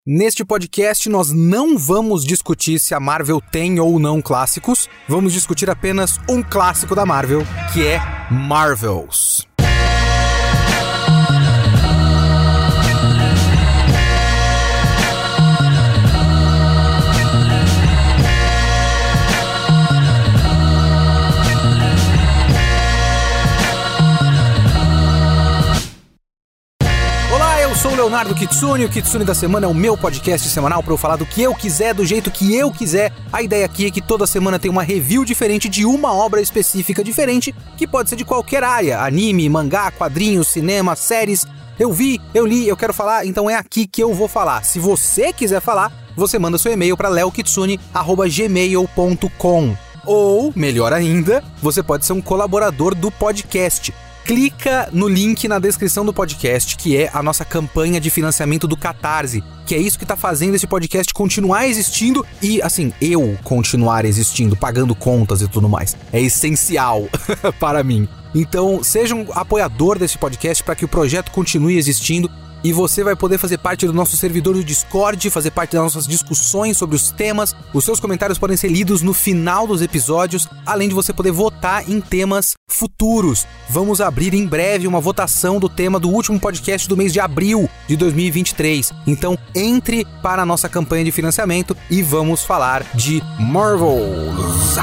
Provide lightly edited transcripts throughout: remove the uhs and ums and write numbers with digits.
Neste podcast, nós não vamos discutir se a Marvel tem ou não clássicos. Vamos discutir apenas um clássico da Marvel, que é Marvels. Eu sou o Leonardo Kitsune, o Kitsune da Semana é o meu podcast semanal para eu falar do que eu quiser, do jeito que eu quiser. A ideia aqui é que toda semana tem uma review diferente de uma obra específica diferente, que pode ser de qualquer área, anime, mangá, quadrinhos, cinema, séries. Eu vi, eu li, eu quero falar, então é aqui que eu vou falar. Se você quiser falar, você manda seu e-mail para leokitsune@gmail.com. Ou, melhor ainda, você pode ser um colaborador do podcast. Clica no link na descrição do podcast, que é a nossa campanha de financiamento do Catarse, que é isso que tá fazendo esse podcast continuar existindo e, assim, eu continuar existindo, pagando contas e tudo mais. É essencial para mim. Então, seja um apoiador desse podcast para que o projeto continue existindo e você vai poder fazer parte do nosso servidor do Discord, fazer parte das nossas discussões sobre os temas. Os seus comentários podem ser lidos no final dos episódios, além de você poder votar em temas futuros. Vamos abrir em breve uma votação do tema do último podcast do mês de abril de 2023. Então, entre para a nossa campanha de financiamento e vamos falar de Marvels.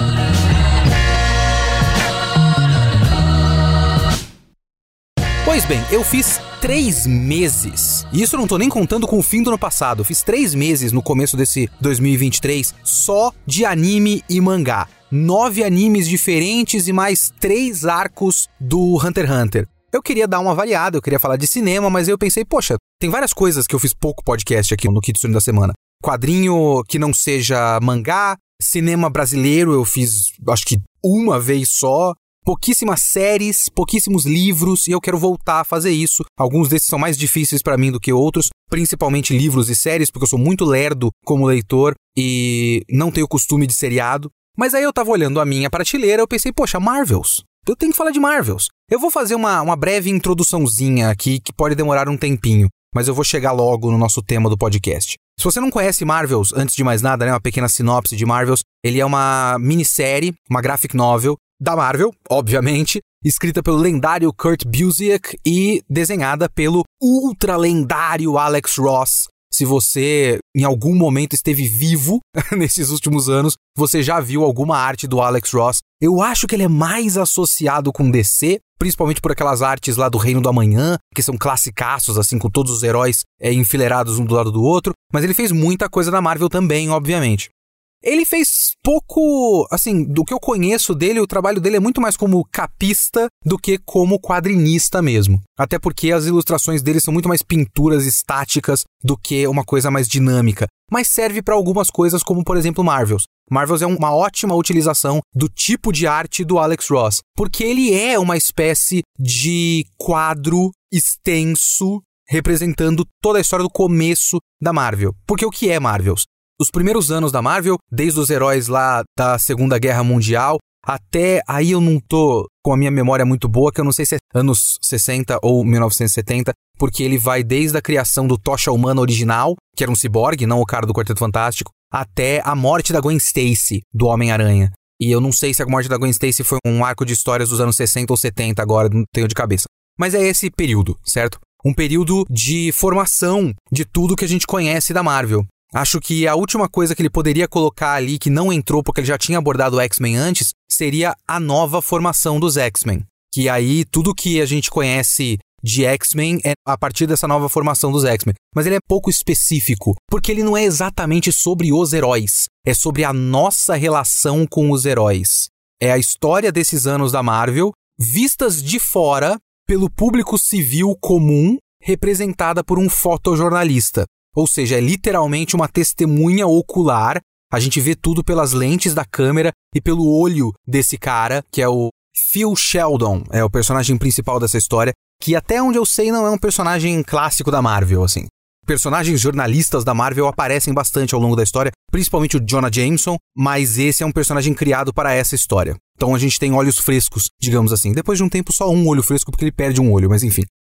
Pois bem, eu fiz 3 meses, e isso eu não tô nem contando com o fim do ano passado, eu fiz 3 meses no começo desse 2023 só de anime e mangá. 9 animes diferentes e mais 3 arcos do Hunter x Hunter. Eu queria dar uma variada, eu queria falar de cinema, mas eu pensei, poxa, tem várias coisas que eu fiz pouco podcast aqui no Kitsune da Semana. Quadrinho que não seja mangá, cinema brasileiro eu fiz, acho que uma vez só. Pouquíssimas séries, pouquíssimos livros, e eu quero voltar a fazer isso. Alguns desses são mais difíceis pra mim do que outros, principalmente livros e séries, porque eu sou muito lerdo como leitor e não tenho costume de seriado. Mas aí eu tava olhando a minha prateleira, eu pensei, poxa, Marvels. Eu tenho que falar de Marvels. Eu vou fazer uma breve introduçãozinha aqui, que pode demorar um tempinho, mas eu vou chegar logo no nosso tema do podcast. Se você não conhece Marvels, antes de mais nada, né, uma pequena sinopse de Marvels, ele é uma minissérie, uma graphic novel, da Marvel, obviamente, escrita pelo lendário Kurt Busiek e desenhada pelo ultra lendário Alex Ross. Se você em algum momento esteve vivo nesses últimos anos, você já viu alguma arte do Alex Ross. Eu acho que ele é mais associado com DC, principalmente por aquelas artes lá do Reino do Amanhã, que são classicaços, assim, com todos os heróis enfileirados um do lado do outro, mas ele fez muita coisa da Marvel também, obviamente. Ele fez pouco, assim, do que eu conheço dele, o trabalho dele é muito mais como capista do que como quadrinista mesmo. Até porque as ilustrações dele são muito mais pinturas estáticas do que uma coisa mais dinâmica. Mas serve para algumas coisas como, por exemplo, Marvels. Marvels é uma ótima utilização do tipo de arte do Alex Ross, porque ele é uma espécie de quadro extenso representando toda a história do começo da Marvel. Porque o que é Marvels? Os primeiros anos da Marvel, desde os heróis lá da Segunda Guerra Mundial, até aí eu não tô com a minha memória muito boa, que eu não sei se é anos 60 ou 1970, porque ele vai desde a criação do Tocha Humana original, que era um ciborgue, não o cara do Quarteto Fantástico, até a morte da Gwen Stacy, do Homem-Aranha. E eu não sei se a morte da Gwen Stacy foi um arco de histórias dos anos 60 ou 70 agora, não tenho de cabeça. Mas é esse período, certo? Um período de formação de tudo que a gente conhece da Marvel. Acho que a última coisa que ele poderia colocar ali, que não entrou porque ele já tinha abordado o X-Men antes, seria a nova formação dos X-Men. Que aí tudo que a gente conhece de X-Men é a partir dessa nova formação dos X-Men. Mas ele é pouco específico, porque ele não é exatamente sobre os heróis. É sobre a nossa relação com os heróis. É a história desses anos da Marvel, vistas de fora pelo público civil comum, representada por um fotojornalista. Ou seja, é literalmente uma testemunha ocular. A gente vê tudo pelas lentes da câmera e pelo olho desse cara, que é o Phil Sheldon, é o personagem principal dessa história, que até onde eu sei não é um personagem clássico da Marvel, assim. Personagens jornalistas da Marvel aparecem bastante ao longo da história, principalmente o Jonah Jameson, mas esse é um personagem criado para essa história. Então a gente tem olhos frescos, digamos assim. Depois de um tempo, só um olho fresco, porque ele perde um olho, mas enfim.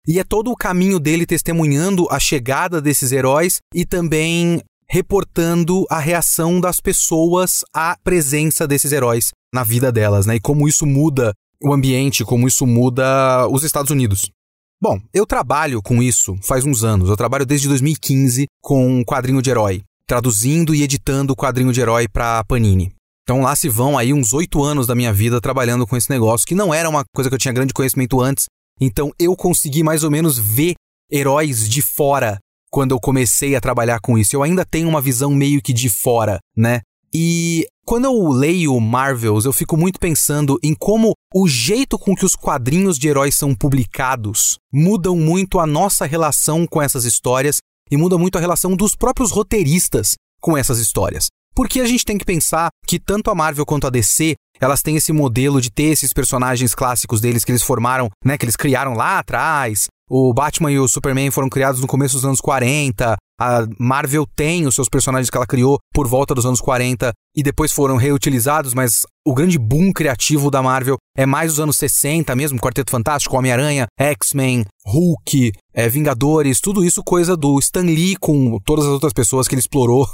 E é todo o caminho dele testemunhando a chegada desses heróis e também reportando a reação das pessoas à presença desses heróis na vida delas, né? E como isso muda o ambiente, como isso muda os Estados Unidos. Bom, eu trabalho com isso faz uns anos. Eu trabalho desde 2015 com quadrinho de herói, traduzindo e editando quadrinho de herói para Panini. Então lá se vão aí uns 8 anos da minha vida trabalhando com esse negócio, que não era uma coisa que eu tinha grande conhecimento antes. Então eu consegui mais ou menos ver heróis de fora quando eu comecei a trabalhar com isso. Eu ainda tenho uma visão meio que de fora, né? E quando eu leio Marvels, eu fico muito pensando em como o jeito com que os quadrinhos de heróis são publicados mudam muito a nossa relação com essas histórias e muda muito a relação dos próprios roteiristas com essas histórias. Porque a gente tem que pensar que tanto a Marvel quanto a DC, elas têm esse modelo de ter esses personagens clássicos deles que eles formaram, né, que eles criaram lá atrás. O Batman e o Superman foram criados no começo dos anos 40. A Marvel tem os seus personagens que ela criou por volta dos anos 40 e depois foram reutilizados, mas o grande boom criativo da Marvel é mais dos anos 60 mesmo, Quarteto Fantástico, Homem-Aranha, X-Men, Hulk, Vingadores, tudo isso coisa do Stan Lee com todas as outras pessoas que ele explorou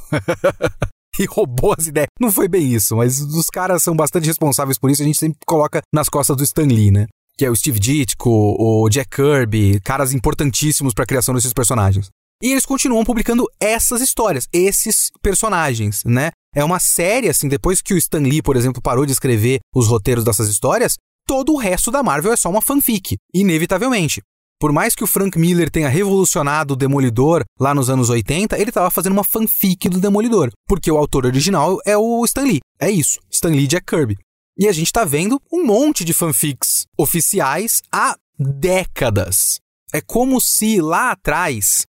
e roubou as ideias. Não foi bem isso, mas os caras são bastante responsáveis por isso, a gente sempre coloca nas costas do Stan Lee, né? Que é o Steve Ditko, o Jack Kirby, caras importantíssimos para a criação desses personagens. E eles continuam publicando essas histórias, esses personagens, né? É uma série, assim, depois que o Stan Lee, por exemplo, parou de escrever os roteiros dessas histórias, todo o resto da Marvel é só uma fanfic, inevitavelmente. Por mais que o Frank Miller tenha revolucionado o Demolidor lá nos anos 80, ele estava fazendo uma fanfic do Demolidor, porque o autor original é o Stan Lee. É isso, Stan Lee e Jack Kirby. E a gente tá vendo um monte de fanfics oficiais há décadas. É como se lá atrás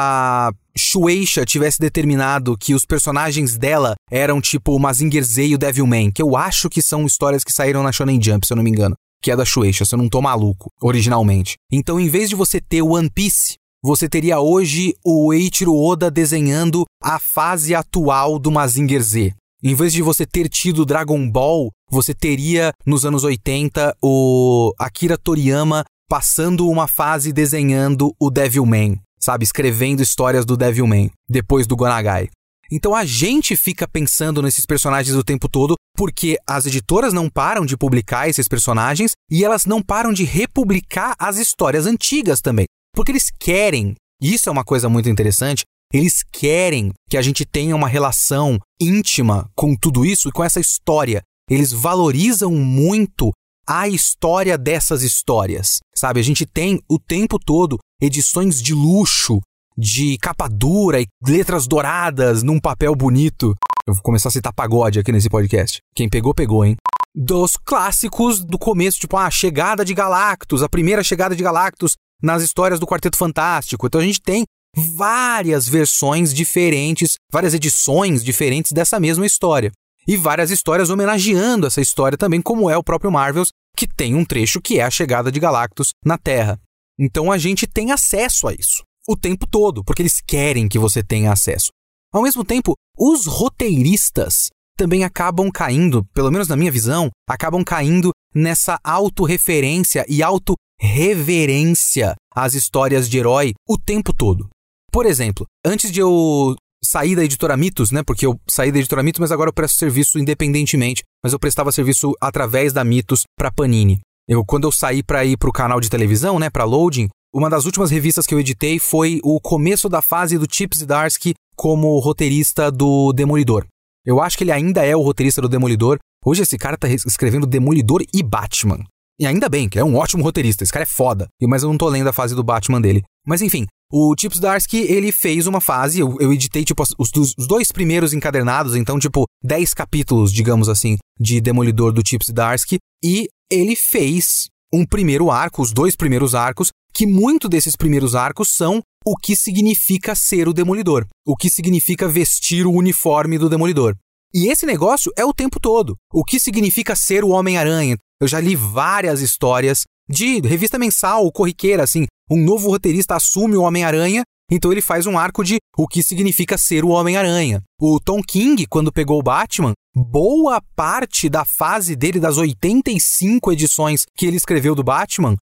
a Shueisha tivesse determinado que os personagens dela eram tipo o Mazinger Z e o Devilman, que eu acho que são histórias que saíram na Shonen Jump, se eu não me engano, que é da Shueisha, se eu não tô maluco, originalmente. Então, em vez de você ter o One Piece, você teria hoje o Eiichiro Oda desenhando a fase atual do Mazinger Z. Em vez de você ter tido Dragon Ball, você teria, nos anos 80, o Akira Toriyama passando uma fase desenhando o Devilman, sabe? Escrevendo histórias do Devilman, depois do Gonagai. Então a gente fica pensando nesses personagens o tempo todo porque as editoras não param de publicar esses personagens e elas não param de republicar as histórias antigas também. Porque eles querem, e isso é uma coisa muito interessante, eles querem que a gente tenha uma relação íntima com tudo isso e com essa história. Eles valorizam muito a história dessas histórias, sabe? A gente tem o tempo todo edições de luxo, de capa dura e letras douradas num papel bonito. Eu vou começar a citar pagode aqui nesse podcast. Quem pegou, pegou, hein? Dos clássicos do começo, tipo a chegada de Galactus, a primeira chegada de Galactus nas histórias do Quarteto Fantástico. Então a gente tem várias versões diferentes, várias edições diferentes dessa mesma história. E várias histórias homenageando essa história também, como é o próprio Marvels, que tem um trecho que é a chegada de Galactus na Terra. Então a gente tem acesso a isso o tempo todo, porque eles querem que você tenha acesso. Ao mesmo tempo, os roteiristas também acabam caindo, pelo menos na minha visão, acabam caindo nessa autorreferência e autorreverência às histórias de herói o tempo todo. Por exemplo, antes de eu sair da editora Mitos, né? Porque eu saí da editora Mitos, mas agora eu presto serviço independentemente. Mas eu prestava serviço através da Mitos para Panini. Quando eu saí para ir para o canal de televisão, né? Para Loading, uma das últimas revistas que eu editei foi o começo da fase do Chip Zdarsky como roteirista do Demolidor. Eu acho que ele ainda é o roteirista do Demolidor. Hoje esse cara tá escrevendo Demolidor e Batman. E ainda bem, que é um ótimo roteirista. Esse cara é foda. Mas eu não tô lendo a fase do Batman dele. Mas enfim, o Chip Zdarsky, ele fez uma fase, eu editei tipo os 2 primeiros encadernados, então tipo 10 capítulos, digamos assim, de Demolidor do Chip Zdarsky. E ele fez um primeiro arco, os 2 primeiros arcos, que muito desses primeiros arcos são o que significa ser o Demolidor. O que significa vestir o uniforme do Demolidor. E esse negócio é o tempo todo. O que significa ser o Homem-Aranha. Eu já li várias histórias de revista mensal, corriqueira, assim. Um novo roteirista assume o Homem-Aranha, então ele faz um arco de o que significa ser o Homem-Aranha. O Tom King, quando pegou o Batman, boa parte da fase dele, das 85 edições que ele escreveu do Batman,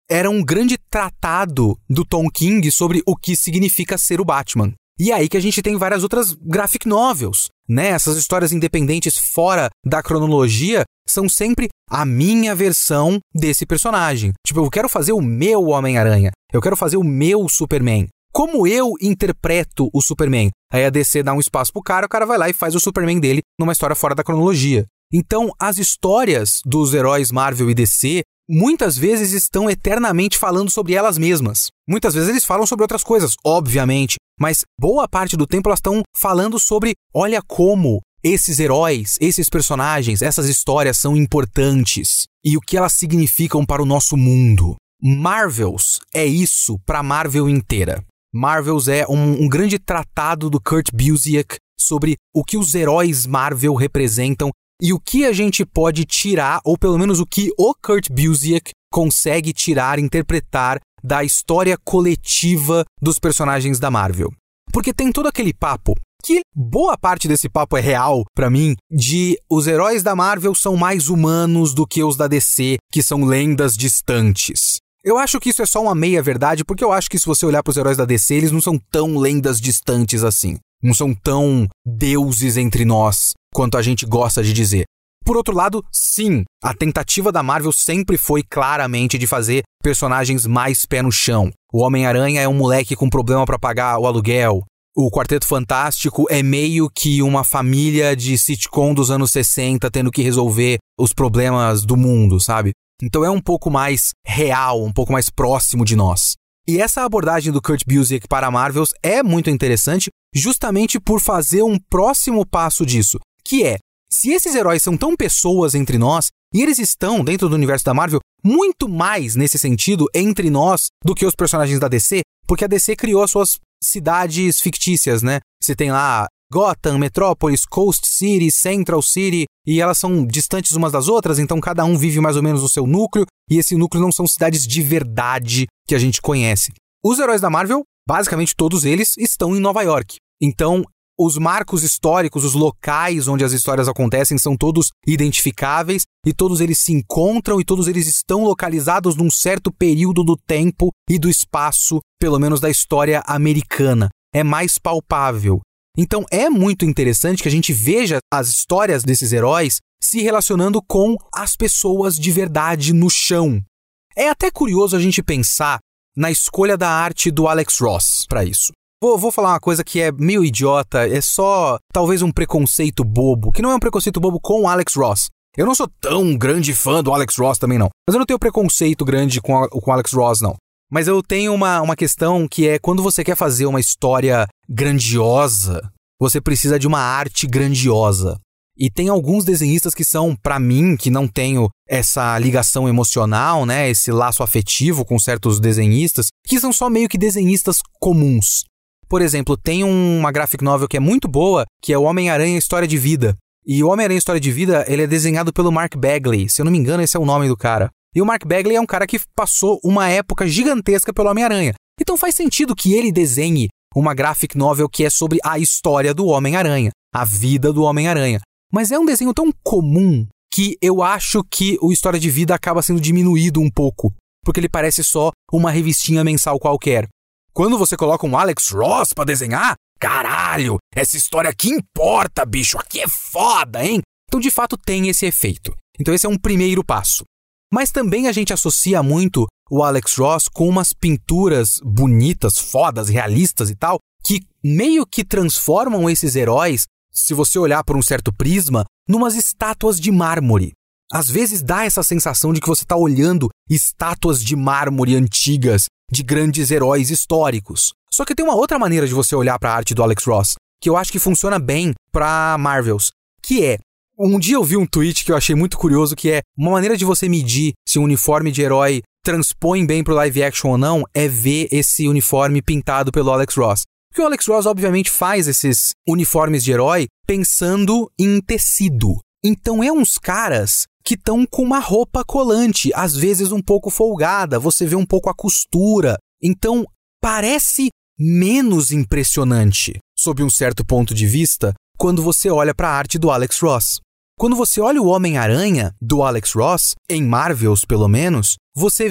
era um grande tratado do Tom King sobre o que significa ser o Batman. E é aí que a gente tem várias outras graphic novels, né? Essas histórias independentes fora da cronologia são sempre a minha versão desse personagem. Tipo, eu quero fazer o meu Homem-Aranha, eu quero fazer o meu Superman. Como eu interpreto o Superman? Aí a DC dá um espaço pro cara, o cara vai lá e faz o Superman dele numa história fora da cronologia. Então, as histórias dos heróis Marvel e DC muitas vezes estão eternamente falando sobre elas mesmas. Muitas vezes eles falam sobre outras coisas, obviamente, mas boa parte do tempo elas estão falando sobre, olha como esses heróis, esses personagens, essas histórias são importantes e o que elas significam para o nosso mundo. Marvels é isso para a Marvel inteira. Marvels é um grande tratado do Kurt Busiek sobre o que os heróis Marvel representam e o que a gente pode tirar, ou pelo menos o que o Kurt Busiek consegue tirar, interpretar da história coletiva dos personagens da Marvel. Porque tem todo aquele papo, que boa parte desse papo é real pra mim, de os heróis da Marvel são mais humanos do que os da DC, que são lendas distantes. Eu acho que isso é só uma meia-verdade, porque eu acho que se você olhar pros heróis da DC, eles não são tão lendas distantes assim. Não são tão deuses entre nós quanto a gente gosta de dizer. Por outro lado, sim, a tentativa da Marvel sempre foi claramente de fazer personagens mais pé no chão. O Homem-Aranha é um moleque com problema para pagar o aluguel. O Quarteto Fantástico é meio que uma família de sitcom dos anos 60 tendo que resolver os problemas do mundo, sabe? Então é um pouco mais real, um pouco mais próximo de nós. E essa abordagem do Kurt Busiek para a Marvels é muito interessante justamente por fazer um próximo passo disso, que é, se esses heróis são tão pessoas entre nós, e eles estão, dentro do universo da Marvel, muito mais nesse sentido entre nós do que os personagens da DC, porque a DC criou as suas cidades fictícias, né? Você tem lá Gotham, Metrópolis, Coast City, Central City, e elas são distantes umas das outras, então cada um vive mais ou menos no seu núcleo, e esse núcleo não são cidades de verdade que a gente conhece. Os heróis da Marvel, basicamente todos eles, estão em Nova York. Então, os marcos históricos, os locais onde as histórias acontecem são todos identificáveis e todos eles se encontram e todos eles estão localizados num certo período do tempo e do espaço, pelo menos da história americana. É mais palpável. Então é muito interessante que a gente veja as histórias desses heróis se relacionando com as pessoas de verdade no chão. É até curioso a gente pensar na escolha da arte do Alex Ross para isso. Vou falar uma coisa que é meio idiota, é só talvez um preconceito bobo, que não é um preconceito bobo com o Alex Ross. Eu não sou tão grande fã do Alex Ross também não, mas eu não tenho preconceito grande com o Alex Ross não. Mas eu tenho uma questão que é quando você quer fazer uma história grandiosa, você precisa de uma arte grandiosa. E tem alguns desenhistas que são, pra mim, que não tenho essa ligação emocional, né, esse laço afetivo com certos desenhistas, que são só meio que desenhistas comuns. Por exemplo, tem uma graphic novel que é muito boa, que é o Homem-Aranha História de Vida. E o Homem-Aranha História de Vida, ele é desenhado pelo Mark Bagley. Se eu não me engano, esse é o nome do cara. E o Mark Bagley é um cara que passou uma época gigantesca pelo Homem-Aranha. Então faz sentido que ele desenhe uma graphic novel que é sobre a história do Homem-Aranha, a vida do Homem-Aranha. Mas é um desenho tão comum que eu acho que o História de Vida acaba sendo diminuído um pouco, porque ele parece só uma revistinha mensal qualquer. Quando você coloca um Alex Ross pra desenhar, caralho, essa história aqui importa, bicho, aqui é foda, hein? Então, de fato, tem esse efeito. Então, esse é um primeiro passo. Mas também a gente associa muito o Alex Ross com umas pinturas bonitas, fodas, realistas e tal, que meio que transformam esses heróis, se você olhar por um certo prisma, numas estátuas de mármore. Às vezes dá essa sensação de que você está olhando estátuas de mármore antigas, de grandes heróis históricos. Só que tem uma outra maneira de você olhar para a arte do Alex Ross, que eu acho que funciona bem para Marvels, que é, um dia eu vi um tweet que eu achei muito curioso, que é uma maneira de você medir se um uniforme de herói transpõe bem pro live action ou não, é ver esse uniforme pintado pelo Alex Ross. Porque o Alex Ross, obviamente, faz esses uniformes de herói pensando em tecido. Então é uns caras que estão com uma roupa colante, às vezes um pouco folgada, você vê um pouco a costura. Então parece menos impressionante, sob um certo ponto de vista, quando você olha para a arte do Alex Ross. Quando você olha o Homem-Aranha do Alex Ross, em Marvels pelo menos, você vê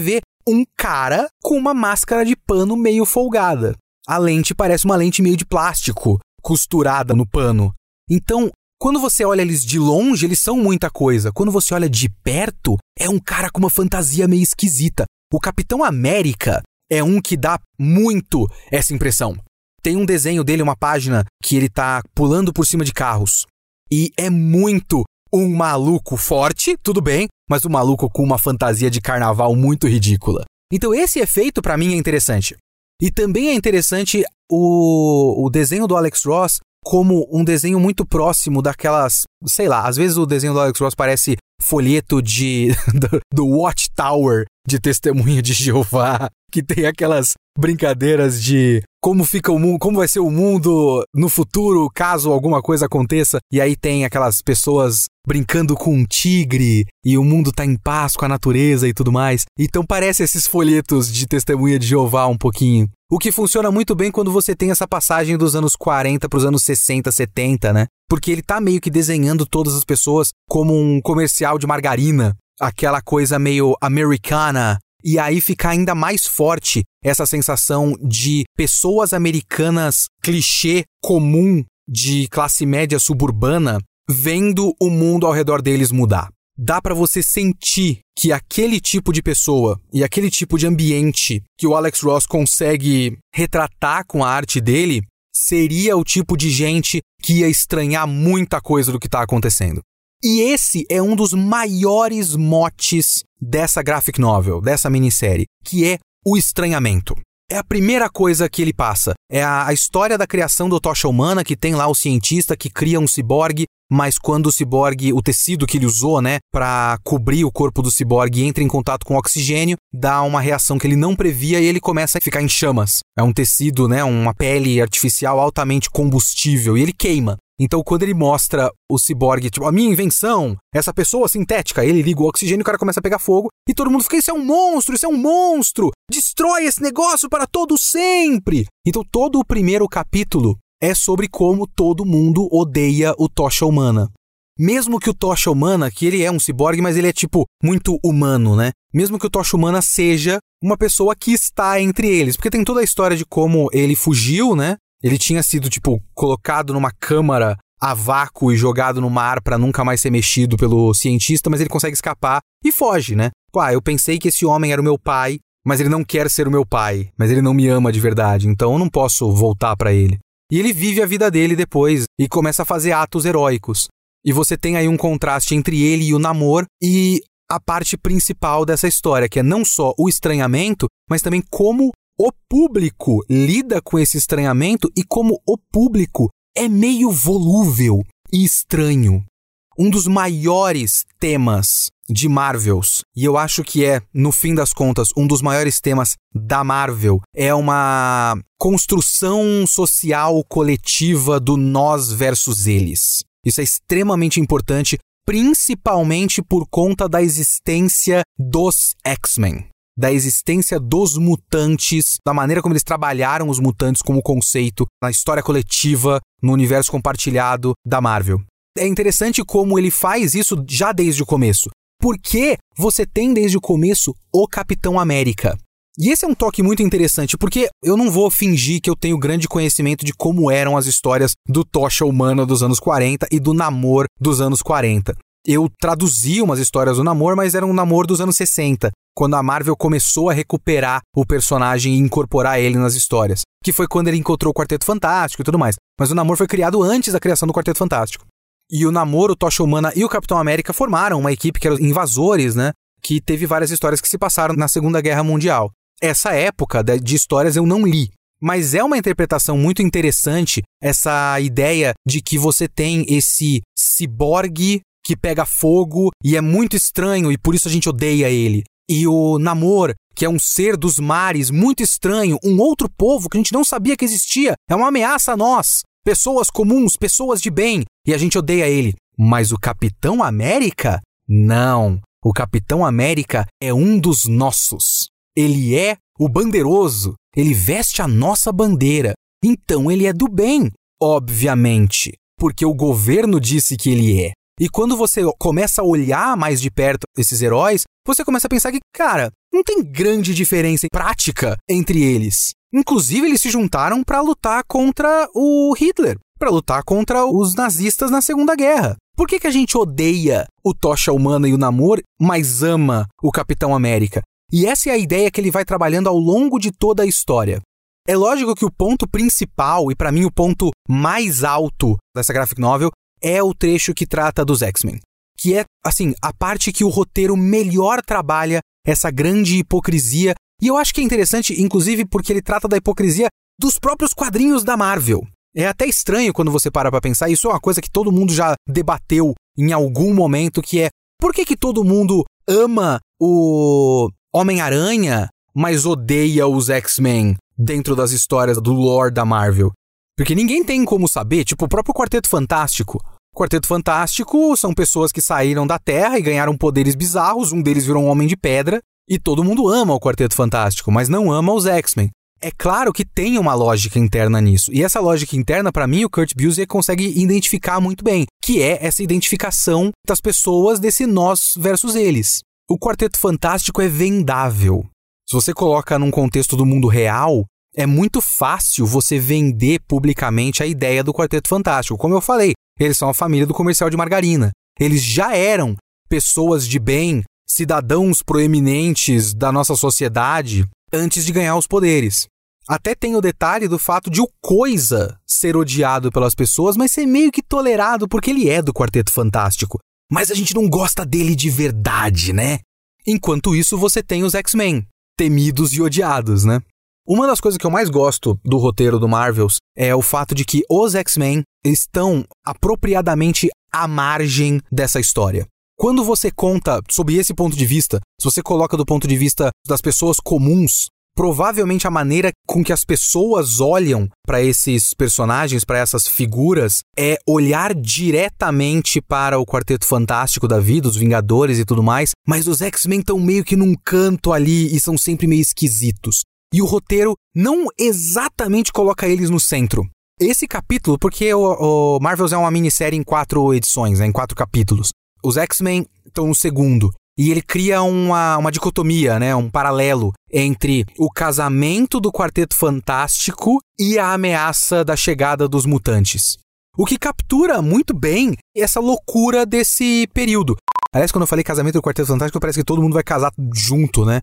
um cara com uma máscara de pano meio folgada. A lente parece uma lente meio de plástico, costurada no pano. Então, quando você olha eles de longe, eles são muita coisa. Quando você olha de perto, é um cara com uma fantasia meio esquisita. O Capitão América é um que dá muito essa impressão. Tem um desenho dele, uma página, que ele tá pulando por cima de carros. E é muito um maluco forte, tudo bem, mas um maluco com uma fantasia de carnaval muito ridícula. Então esse efeito pra mim é interessante. E também é interessante o desenho do Alex Ross como um desenho muito próximo daquelas, sei lá, às vezes o desenho do Alex Ross parece folheto do Watchtower de Testemunha de Jeová, que tem aquelas brincadeiras de como fica o mundo, como vai ser o mundo no futuro caso alguma coisa aconteça, e aí tem aquelas pessoas brincando com um tigre e o mundo tá em paz com a natureza e tudo mais. Então parece esses folhetos de Testemunha de Jeová um pouquinho. O que funciona muito bem quando você tem essa passagem dos anos 40 para os anos 60, 70, né? Porque ele tá meio que desenhando todas as pessoas como um comercial de margarina, aquela coisa meio americana. E aí fica ainda mais forte essa sensação de pessoas americanas clichê comum de classe média suburbana vendo o mundo ao redor deles mudar. Dá pra você sentir que aquele tipo de pessoa e aquele tipo de ambiente que o Alex Ross consegue retratar com a arte dele seria o tipo de gente que ia estranhar muita coisa do que tá acontecendo. E esse é um dos maiores motes dessa graphic novel, dessa minissérie, que é o estranhamento. É a primeira coisa que ele passa. É a história da criação do Tocha Humana, que tem lá o cientista que cria um ciborgue, mas quando o ciborgue, o tecido que ele usou, né, pra cobrir o corpo do ciborgue entra em contato com o oxigênio, dá uma reação que ele não previa e ele começa a ficar em chamas. É um tecido, né, uma pele artificial altamente combustível e ele queima. Então, quando ele mostra o ciborgue, tipo, a minha invenção, essa pessoa sintética, ele liga o oxigênio, o cara começa a pegar fogo, e todo mundo fica, isso é um monstro, destrói esse negócio para todo sempre. Então, todo o primeiro capítulo é sobre como todo mundo odeia o Tocha Humana. Mesmo que o Tocha Humana, que ele é um ciborgue, mas ele é, tipo, muito humano, né? Mesmo que o Tocha Humana seja uma pessoa que está entre eles, porque tem toda a história de como ele fugiu, né? Ele tinha sido, tipo, colocado numa câmara a vácuo e jogado no mar pra nunca mais ser mexido pelo cientista, mas ele consegue escapar e foge, né? Eu pensei que esse homem era o meu pai, mas ele não quer ser o meu pai, mas ele não me ama de verdade, então eu não posso voltar pra ele. E ele vive a vida dele depois e começa a fazer atos heróicos. E você tem aí um contraste entre ele e o Namor e a parte principal dessa história, que é não só o estranhamento, mas também como o público lida com esse estranhamento e como o público é meio volúvel e estranho. Um dos maiores temas de Marvels, e eu acho que é, no fim das contas, um dos maiores temas da Marvel, é uma construção social coletiva do nós versus eles. Isso é extremamente importante, principalmente por conta da existência dos X-Men. Da existência dos mutantes, da maneira como eles trabalharam os mutantes como conceito na história coletiva, no universo compartilhado da Marvel. É interessante como ele faz isso já desde o começo. Porque você tem desde o começo o Capitão América. E esse é um toque muito interessante, porque eu não vou fingir que eu tenho grande conhecimento de como eram as histórias do Tocha Humana dos anos 40 e do Namor dos anos 40. Eu traduzi umas histórias do Namor, mas era um Namor dos anos 60, quando a Marvel começou a recuperar o personagem e incorporar ele nas histórias. Que foi quando ele encontrou o Quarteto Fantástico e tudo mais. Mas o Namor foi criado antes da criação do Quarteto Fantástico. E o Namor, o Tocha Humana e o Capitão América formaram uma equipe que era Invasores, né? Que teve várias histórias que se passaram na Segunda Guerra Mundial. Essa época de histórias eu não li. Mas é uma interpretação muito interessante essa ideia de que você tem esse ciborgue que pega fogo e é muito estranho e por isso a gente odeia ele. E o Namor, que é um ser dos mares muito estranho, um outro povo que a gente não sabia que existia, é uma ameaça a nós. Pessoas comuns, pessoas de bem, e a gente odeia ele. Mas o Capitão América? Não. O Capitão América é um dos nossos. Ele é o bandeiroso. Ele veste a nossa bandeira. Então ele é do bem, obviamente, porque o governo disse que ele é. E quando você começa a olhar mais de perto esses heróis, você começa a pensar que, cara, não tem grande diferença prática entre eles. Inclusive, eles se juntaram para lutar contra o Hitler, para lutar contra os nazistas na Segunda Guerra. Por que a gente odeia o Tocha Humana e o Namor, mas ama o Capitão América? E essa é a ideia que ele vai trabalhando ao longo de toda a história. É lógico que o ponto principal, e para mim o ponto mais alto dessa graphic novel, é o trecho que trata dos X-Men. Que é, assim, a parte que o roteiro melhor trabalha essa grande hipocrisia. E eu acho que é interessante, inclusive, porque ele trata da hipocrisia dos próprios quadrinhos da Marvel. É até estranho quando você para pra pensar. Isso é uma coisa que todo mundo já debateu em algum momento, que é por que todo mundo ama o Homem-Aranha, mas odeia os X-Men dentro das histórias do lore da Marvel? Porque ninguém tem como saber, tipo o próprio Quarteto Fantástico. O Quarteto Fantástico são pessoas que saíram da Terra e ganharam poderes bizarros, um deles virou um homem de pedra, e todo mundo ama o Quarteto Fantástico, mas não ama os X-Men. É claro que tem uma lógica interna nisso, e essa lógica interna, pra mim, o Kurt Busiek consegue identificar muito bem, que é essa identificação das pessoas desse nós versus eles. O Quarteto Fantástico é vendável. Se você coloca num contexto do mundo real, é muito fácil você vender publicamente a ideia do Quarteto Fantástico. Como eu falei, eles são a família do comercial de margarina. Eles já eram pessoas de bem, cidadãos proeminentes da nossa sociedade antes de ganhar os poderes. Até tem o detalhe do fato de o Coisa ser odiado pelas pessoas, mas ser meio que tolerado porque ele é do Quarteto Fantástico. Mas a gente não gosta dele de verdade, né? Enquanto isso, você tem os X-Men, temidos e odiados, né? Uma das coisas que eu mais gosto do roteiro do Marvels é o fato de que os X-Men estão apropriadamente à margem dessa história. Quando você conta sob esse ponto de vista, se você coloca do ponto de vista das pessoas comuns, provavelmente a maneira com que as pessoas olham para esses personagens, para essas figuras, é olhar diretamente para o Quarteto Fantástico da vida, os Vingadores e tudo mais, mas os X-Men estão meio que num canto ali e são sempre meio esquisitos. E o roteiro não exatamente coloca eles no centro. Esse capítulo, porque o Marvels é uma minissérie em 4 edições, né, em 4 capítulos. Os X-Men estão no segundo. E ele cria uma dicotomia, né, um paralelo entre o casamento do Quarteto Fantástico e a ameaça da chegada dos mutantes. O que captura muito bem essa loucura desse período. Aliás, quando eu falei casamento do Quarteto Fantástico, parece que todo mundo vai casar junto, né?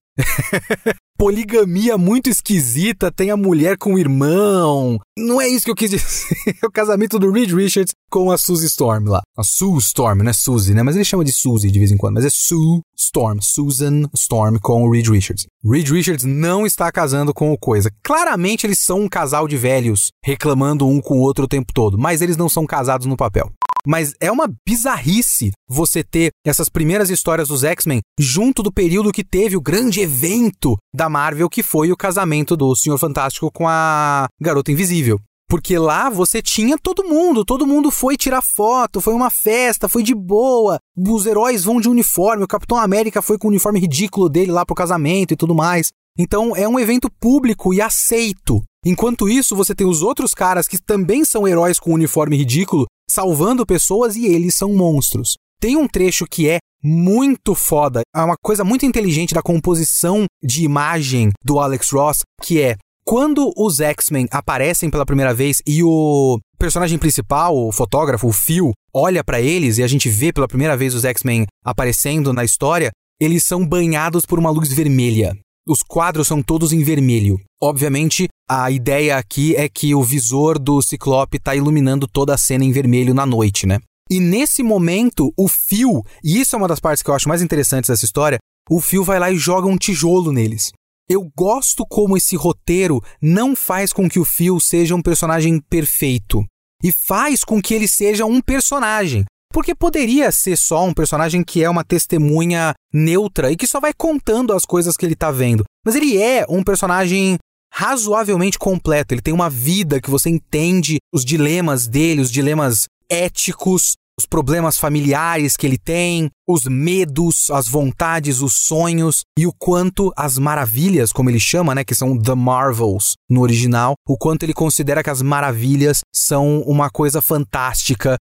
Poligamia muito esquisita, tem a mulher com o irmão. Não é isso que eu quis dizer. É o casamento do Reed Richards com a Susie Storm lá. A Sue Storm, não é Susie, né? Mas ele chama de Susie de vez em quando. Mas é Sue Storm, Susan Storm com o Reed Richards. Reed Richards não está casando com o Coisa. Claramente eles são um casal de velhos reclamando um com o outro o tempo todo. Mas eles não são casados no papel. Mas é uma bizarrice você ter essas primeiras histórias dos X-Men junto do período que teve o grande evento da Marvel, que foi o casamento do Senhor Fantástico com a Garota Invisível. Porque lá você tinha todo mundo foi tirar foto, foi uma festa, foi de boa, os heróis vão de uniforme, o Capitão América foi com o uniforme ridículo dele lá pro casamento e tudo mais. Então é um evento público e aceito. Enquanto isso, você tem os outros caras que também são heróis com uniforme ridículo, salvando pessoas, e eles são monstros. Tem um trecho que é muito foda, é uma coisa muito inteligente da composição de imagem do Alex Ross, que é quando os X-Men aparecem pela primeira vez e o personagem principal, o fotógrafo, o Phil, olha pra eles e a gente vê pela primeira vez os X-Men aparecendo na história, eles são banhados por uma luz vermelha. Os quadros são todos em vermelho. Obviamente, a ideia aqui é que o visor do Ciclope está iluminando toda a cena em vermelho na noite, né? E nesse momento, o Phil, e isso é uma das partes que eu acho mais interessantes dessa história, o Phil vai lá e joga um tijolo neles. Eu gosto como esse roteiro não faz com que o Phil seja um personagem perfeito. E faz com que ele seja um personagem. Porque poderia ser só um personagem que é uma testemunha neutra e que só vai contando as coisas que ele tá vendo. Mas ele é um personagem razoavelmente completo. Ele tem uma vida que você entende os dilemas dele, os dilemas éticos, os problemas familiares que ele tem, os medos, as vontades, os sonhos e o quanto as maravilhas, como ele chama, né, que são The Marvels no original, o quanto ele considera que as maravilhas são uma coisa fantástica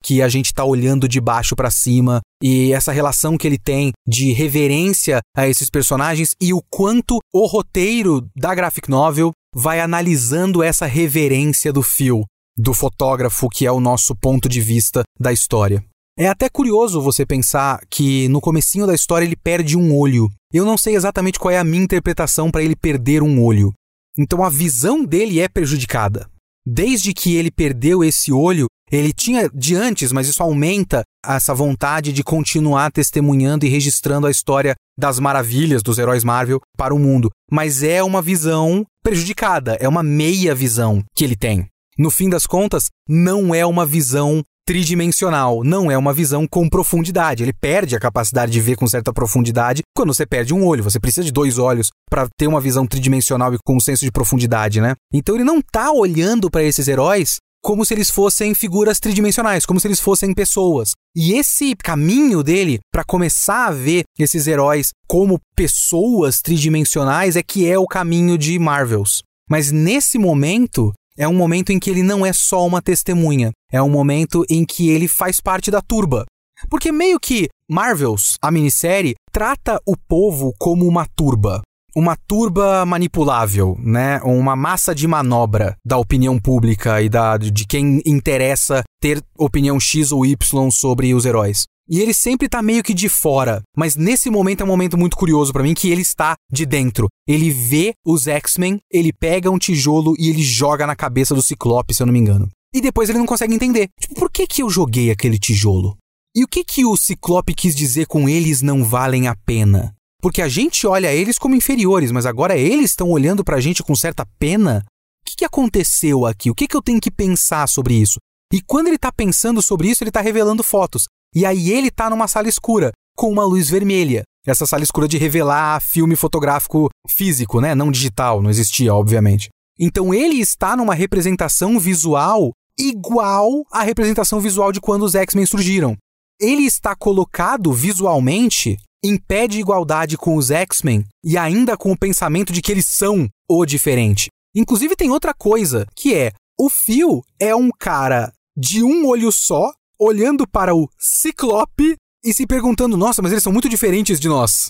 que a gente tá olhando de baixo pra cima, e essa relação que ele tem de reverência a esses personagens e o quanto o roteiro da graphic novel vai analisando essa reverência do Phil, do fotógrafo que é o nosso ponto de vista da história. É até curioso você pensar que no comecinho da história ele perde um olho. Eu não sei exatamente qual é a minha interpretação para ele perder um olho. Então a visão dele é prejudicada. Desde que ele perdeu esse olho, ele tinha de antes, mas isso aumenta essa vontade de continuar testemunhando e registrando a história das maravilhas dos heróis Marvel para o mundo. Mas é uma visão prejudicada, é uma meia visão que ele tem. No fim das contas, não é uma visão tridimensional, não é uma visão com profundidade. Ele perde a capacidade de ver com certa profundidade quando você perde um olho. Você precisa de 2 olhos para ter uma visão tridimensional e com um senso de profundidade, né? Então ele não está olhando para esses heróis como se eles fossem figuras tridimensionais, como se eles fossem pessoas. E esse caminho dele para começar a ver esses heróis como pessoas tridimensionais é que é o caminho de Marvels. Mas nesse momento, é um momento em que ele não é só uma testemunha. É um momento em que ele faz parte da turba. Porque meio que Marvels, a minissérie, trata o povo como uma turba. Uma turba manipulável, né? Uma massa de manobra da opinião pública e de quem interessa ter opinião X ou Y sobre os heróis. E ele sempre tá meio que de fora, mas nesse momento é um momento muito curioso pra mim, que ele está de dentro. Ele vê os X-Men, ele pega um tijolo e ele joga na cabeça do Ciclope, se eu não me engano. E depois ele não consegue entender. Tipo, por que eu joguei aquele tijolo? E o que o Ciclope quis dizer com eles não valem a pena? Porque a gente olha eles como inferiores, mas agora eles estão olhando pra gente com certa pena? O que aconteceu aqui? O que eu tenho que pensar sobre isso? E quando ele tá pensando sobre isso, ele tá revelando fotos. E aí ele tá numa sala escura, com uma luz vermelha. Essa sala escura de revelar filme fotográfico físico, né? Não digital, não existia, obviamente. Então ele está numa representação visual igual à representação visual de quando os X-Men surgiram. Ele está colocado visualmente em pé de igualdade com os X-Men e ainda com o pensamento de que eles são o diferente. Inclusive tem outra coisa, que é, o Phil é um cara de um olho só, olhando para o Ciclope e se perguntando, nossa, mas eles são muito diferentes de nós.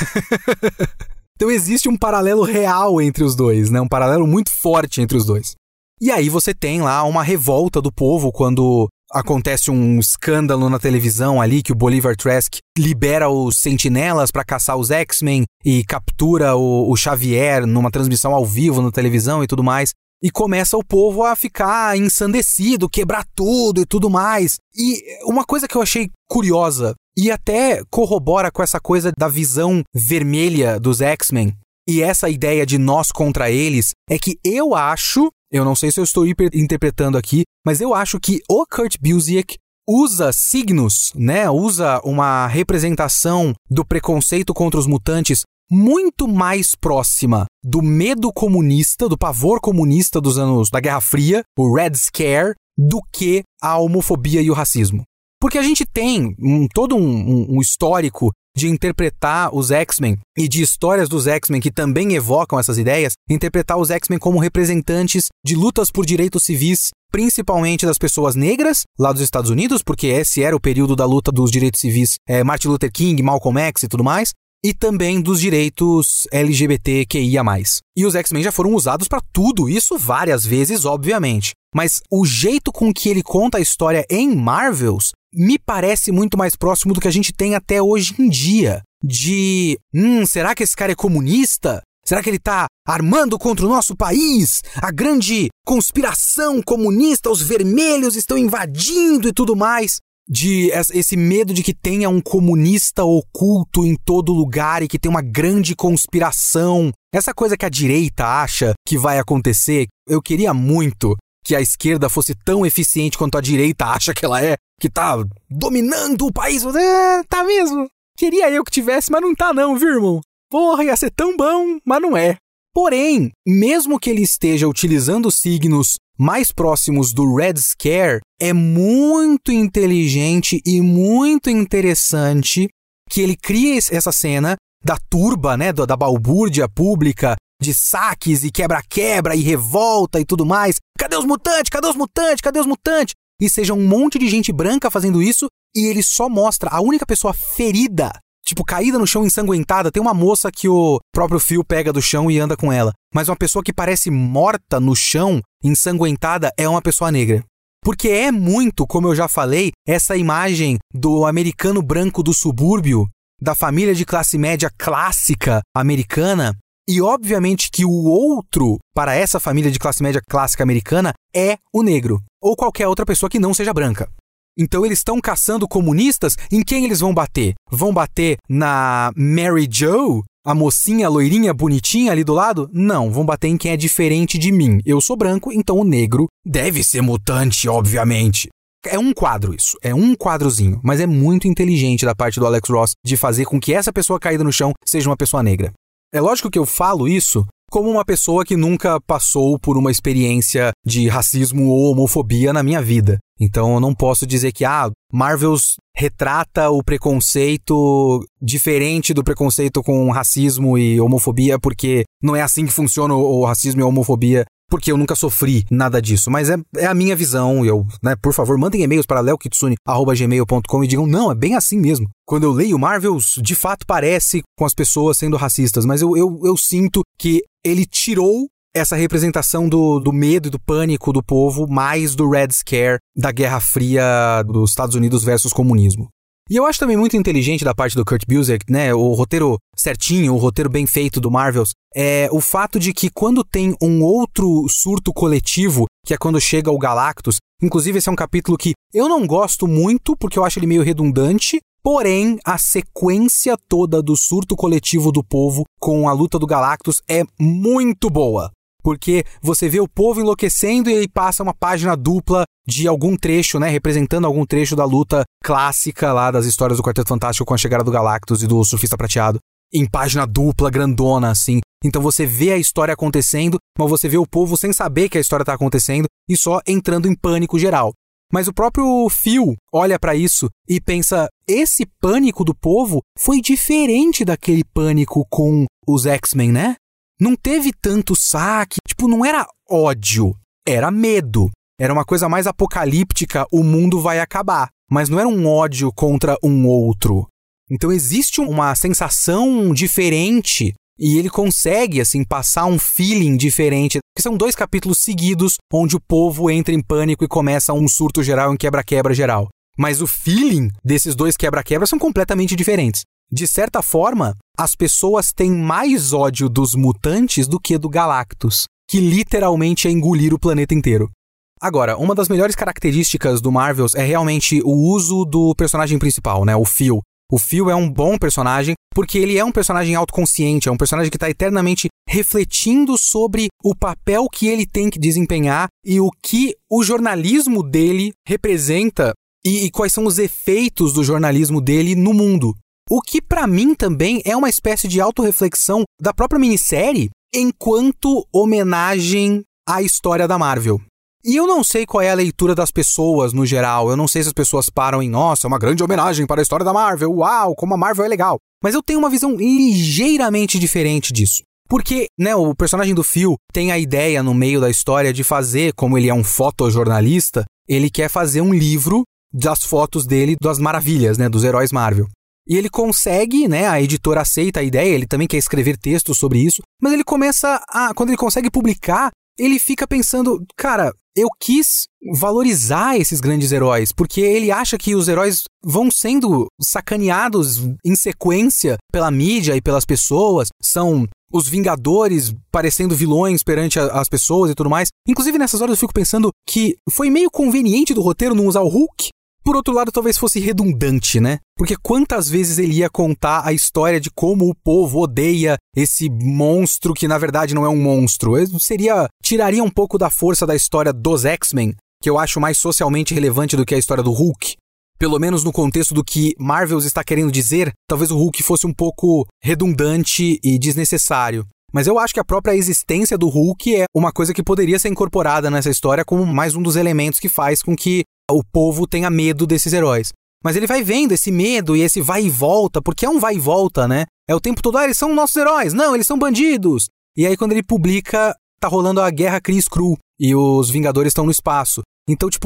Então existe um paralelo real entre os dois, né? Um paralelo muito forte entre os dois. E aí você tem lá uma revolta do povo quando acontece um escândalo na televisão ali, que o Bolivar Trask libera os sentinelas para caçar os X-Men e captura o Xavier numa transmissão ao vivo na televisão e tudo mais. E começa o povo a ficar ensandecido, quebrar tudo e tudo mais. E uma coisa que eu achei curiosa, e até corrobora com essa coisa da visão vermelha dos X-Men, e essa ideia de nós contra eles, é que eu acho, eu não sei se eu estou interpretando aqui, mas eu acho que o Kurt Busiek usa signos, né? Usa uma representação do preconceito contra os mutantes muito mais próxima do medo comunista, do pavor comunista dos anos da Guerra Fria, o Red Scare, do que a homofobia e o racismo. Porque a gente tem todo um histórico de interpretar os X-Men e de histórias dos X-Men que também evocam essas ideias, interpretar os X-Men como representantes de lutas por direitos civis, principalmente das pessoas negras, lá dos Estados Unidos, porque esse era o período da luta dos direitos civis, Martin Luther King, Malcolm X e tudo mais, e também dos direitos LGBTQIA+. E os X-Men já foram usados para tudo isso várias vezes, obviamente. Mas o jeito com que ele conta a história em Marvels me parece muito mais próximo do que a gente tem até hoje em dia. De, será que esse cara é comunista? Será que ele tá armando contra o nosso país? A grande conspiração comunista, os vermelhos estão invadindo e tudo mais. De esse medo de que tenha um comunista oculto em todo lugar e que tem uma grande conspiração. Essa coisa que a direita acha que vai acontecer, eu queria muito que a esquerda fosse tão eficiente quanto a direita acha que ela é, que tá dominando o país. Tá mesmo. Queria eu que tivesse, mas não tá não, viu, irmão? Porra, ia ser tão bom, mas não é. Porém, mesmo que ele esteja utilizando signos mais próximos do Red Scare, é muito inteligente e muito interessante que ele crie essa cena da turba, né, da balbúrdia pública, de saques e quebra-quebra e revolta e tudo mais. Cadê os mutantes? Cadê os mutantes? Cadê os mutantes? e seja um monte de gente branca fazendo isso, e ele só mostra a única pessoa ferida, tipo, caída no chão, ensanguentada. Tem uma moça que o próprio Phil pega do chão e anda com ela. Mas uma pessoa que parece morta no chão, ensanguentada, é uma pessoa negra. Porque é muito, como eu já falei, essa imagem do americano branco do subúrbio, da família de classe média clássica americana, e obviamente que o outro, para essa família de classe média clássica americana, é o negro, ou qualquer outra pessoa que não seja branca. Então eles estão caçando comunistas, em quem eles vão bater? Vão bater na Mary Jo, a mocinha loirinha bonitinha ali do lado? Não, vão bater em quem é diferente de mim. Eu sou branco, então o negro deve ser mutante, obviamente. É um quadro isso, é um quadrozinho, mas é muito inteligente da parte do Alex Ross de fazer com que essa pessoa caída no chão seja uma pessoa negra. É lógico que eu falo isso como uma pessoa que nunca passou por uma experiência de racismo ou homofobia na minha vida. Então eu não posso dizer que Marvels retrata o preconceito diferente do preconceito com racismo e homofobia, porque não é assim que funciona o racismo e a homofobia, porque eu nunca sofri nada disso. Mas é a minha visão. Por favor, mandem e-mails para leokitsune@gmail.com e digam, não, é bem assim mesmo. Quando eu leio Marvels, de fato parece com as pessoas sendo racistas, mas eu sinto que ele tirou essa representação do medo e do pânico do povo, mais do Red Scare da Guerra Fria dos Estados Unidos versus comunismo. E eu acho também muito inteligente da parte do Kurt Busiek, né, o roteiro certinho, o roteiro bem feito do Marvels, é o fato de que quando tem um outro surto coletivo, que é quando chega o Galactus, inclusive esse é um capítulo que eu não gosto muito, porque eu acho ele meio redundante, porém a sequência toda do surto coletivo do povo com a luta do Galactus é muito boa. Porque você vê o povo enlouquecendo e aí passa uma página dupla de algum trecho, né, representando algum trecho da luta clássica lá das histórias do Quarteto Fantástico com a chegada do Galactus e do Surfista Prateado, em página dupla, grandona, assim. Então você vê a história acontecendo, mas você vê o povo sem saber que a história tá acontecendo e só entrando em pânico geral. Mas o próprio Phil olha pra isso e pensa, esse pânico do povo foi diferente daquele pânico com os X-Men, né? Não teve tanto saque, não era ódio, era medo. Era uma coisa mais apocalíptica, o mundo vai acabar. Mas não era um ódio contra um outro. Então existe uma sensação diferente e ele consegue, passar um feeling diferente. Porque são 2 capítulos seguidos onde o povo entra em pânico e começa um surto geral, um quebra-quebra geral. Mas o feeling desses 2 quebra-quebras são completamente diferentes. De certa forma, as pessoas têm mais ódio dos mutantes do que do Galactus, que literalmente é engolir o planeta inteiro. Agora, uma das melhores características do Marvels é realmente o uso do personagem principal, né? O Phil. O Phil é um bom personagem porque ele é um personagem autoconsciente, é um personagem que está eternamente refletindo sobre o papel que ele tem que desempenhar e o que o jornalismo dele representa e quais são os efeitos do jornalismo dele no mundo. O que pra mim também é uma espécie de autorreflexão da própria minissérie enquanto homenagem à história da Marvel. E eu não sei qual é a leitura das pessoas no geral, eu não sei se as pessoas param em, nossa, é uma grande homenagem para a história da Marvel, uau, como a Marvel é legal. Mas eu tenho uma visão ligeiramente diferente disso. Porque, né, o personagem do Phil tem a ideia no meio da história de fazer, como ele é um fotojornalista, ele quer fazer um livro das fotos dele das maravilhas, né, dos heróis Marvel. E ele consegue, né, a editora aceita a ideia, ele também quer escrever textos sobre isso, mas ele quando ele consegue publicar, ele fica pensando, cara, eu quis valorizar esses grandes heróis, porque ele acha que os heróis vão sendo sacaneados em sequência pela mídia e pelas pessoas, são os Vingadores parecendo vilões perante as pessoas e tudo mais. Inclusive nessas horas eu fico pensando que foi meio conveniente do roteiro não usar o Hulk. Por outro lado, talvez fosse redundante, né? Porque quantas vezes ele ia contar a história de como o povo odeia esse monstro que na verdade não é um monstro? Tiraria um pouco da força da história dos X-Men, que eu acho mais socialmente relevante do que a história do Hulk. Pelo menos no contexto do que Marvel está querendo dizer, talvez o Hulk fosse um pouco redundante e desnecessário. Mas eu acho que a própria existência do Hulk é uma coisa que poderia ser incorporada nessa história como mais um dos elementos que faz com que o povo tenha medo desses heróis. Mas ele vai vendo esse medo e esse vai e volta, porque é um vai e volta, né? É o tempo todo, eles são nossos heróis. Não, eles são bandidos. E aí quando ele publica, tá rolando a Guerra Kree-Skrull e os Vingadores estão no espaço. Então,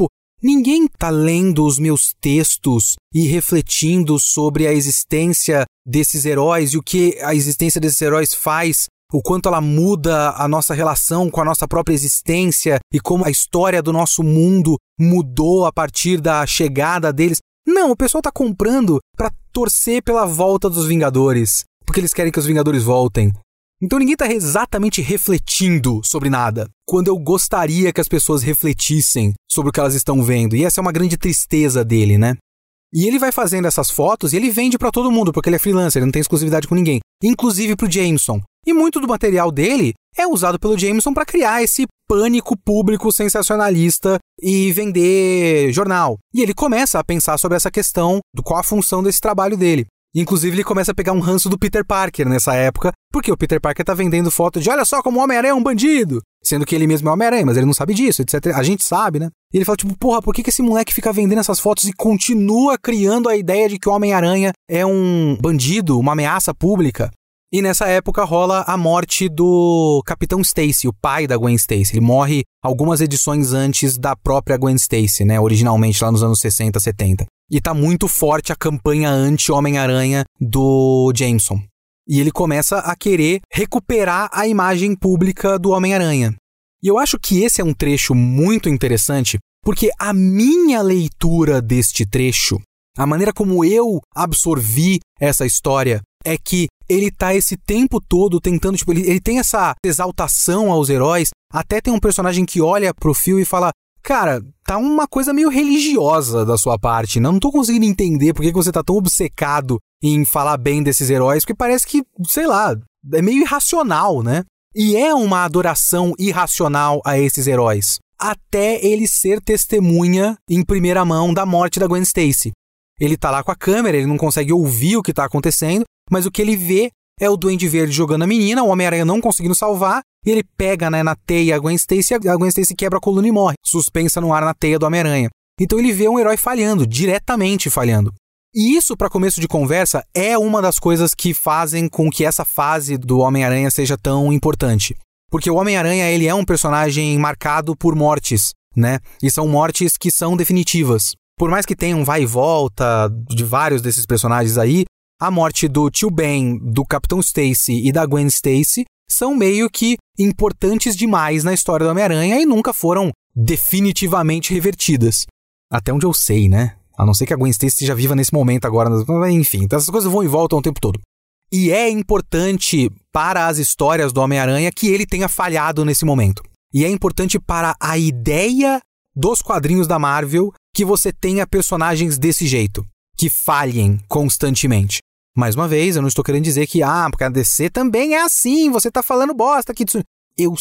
Ninguém tá lendo os meus textos e refletindo sobre a existência desses heróis e o que a existência desses heróis faz, o quanto ela muda a nossa relação com a nossa própria existência e como a história do nosso mundo mudou a partir da chegada deles. Não, o pessoal tá comprando pra torcer pela volta dos Vingadores, porque eles querem que os Vingadores voltem. Então ninguém tá exatamente refletindo sobre nada, quando eu gostaria que as pessoas refletissem sobre o que elas estão vendo. E essa é uma grande tristeza dele, né? E ele vai fazendo essas fotos e ele vende pra todo mundo, porque ele é freelancer, ele não tem exclusividade com ninguém. Inclusive pro Jameson. E muito do material dele é usado pelo Jameson pra criar esse pânico público sensacionalista e vender jornal. E ele começa a pensar sobre essa questão do qual a função desse trabalho dele. Inclusive, ele começa a pegar um ranço do Peter Parker nessa época, porque o Peter Parker tá vendendo foto de olha só como o Homem-Aranha é um bandido, sendo que ele mesmo é o Homem-Aranha, mas ele não sabe disso, etc. A gente sabe, né? E ele fala, tipo, porra, por que esse moleque fica vendendo essas fotos e continua criando a ideia de que o Homem-Aranha é um bandido, uma ameaça pública? E nessa época rola a morte do Capitão Stacy, o pai da Gwen Stacy. Ele morre algumas edições antes da própria Gwen Stacy, né? Originalmente lá nos anos 60, 70. E tá muito forte a campanha anti-Homem-Aranha do Jameson. E ele começa a querer recuperar a imagem pública do Homem-Aranha. E eu acho que esse é um trecho muito interessante, porque a minha leitura deste trecho, a maneira como eu absorvi essa história, é que ele tá esse tempo todo tentando, tipo, ele tem essa exaltação aos heróis, até tem um personagem que olha pro Phil e fala, cara, tá uma coisa meio religiosa da sua parte, não tô conseguindo entender por que você tá tão obcecado em falar bem desses heróis, porque parece que, sei lá, é meio irracional, né? E é uma adoração irracional a esses heróis, até ele ser testemunha em primeira mão da morte da Gwen Stacy. Ele tá lá com a câmera, ele não consegue ouvir o que tá acontecendo, mas o que ele vê é o Duende Verde jogando a menina, o Homem-Aranha não conseguindo salvar, e ele pega, né, na teia a Gwen Stacy quebra a coluna e morre, suspensa no ar na teia do Homem-Aranha. Então ele vê um herói falhando, diretamente falhando. E isso, para começo de conversa, é uma das coisas que fazem com que essa fase do Homem-Aranha seja tão importante. Porque o Homem-Aranha, ele é um personagem marcado por mortes, né? E são mortes que são definitivas. Por mais que tenha um vai e volta de vários desses personagens aí, a morte do Tio Ben, do Capitão Stacy e da Gwen Stacy são meio que importantes demais na história do Homem-Aranha e nunca foram definitivamente revertidas. Até onde eu sei, né? A não ser que a Gwen Stacy esteja viva nesse momento agora. Enfim, essas coisas vão e voltam o tempo todo. E é importante para as histórias do Homem-Aranha que ele tenha falhado nesse momento. E é importante para a ideia dos quadrinhos da Marvel que você tenha personagens desse jeito, que falhem constantemente. Mais uma vez, eu não estou querendo dizer que, porque a DC também é assim, você tá falando bosta aqui disso. Eu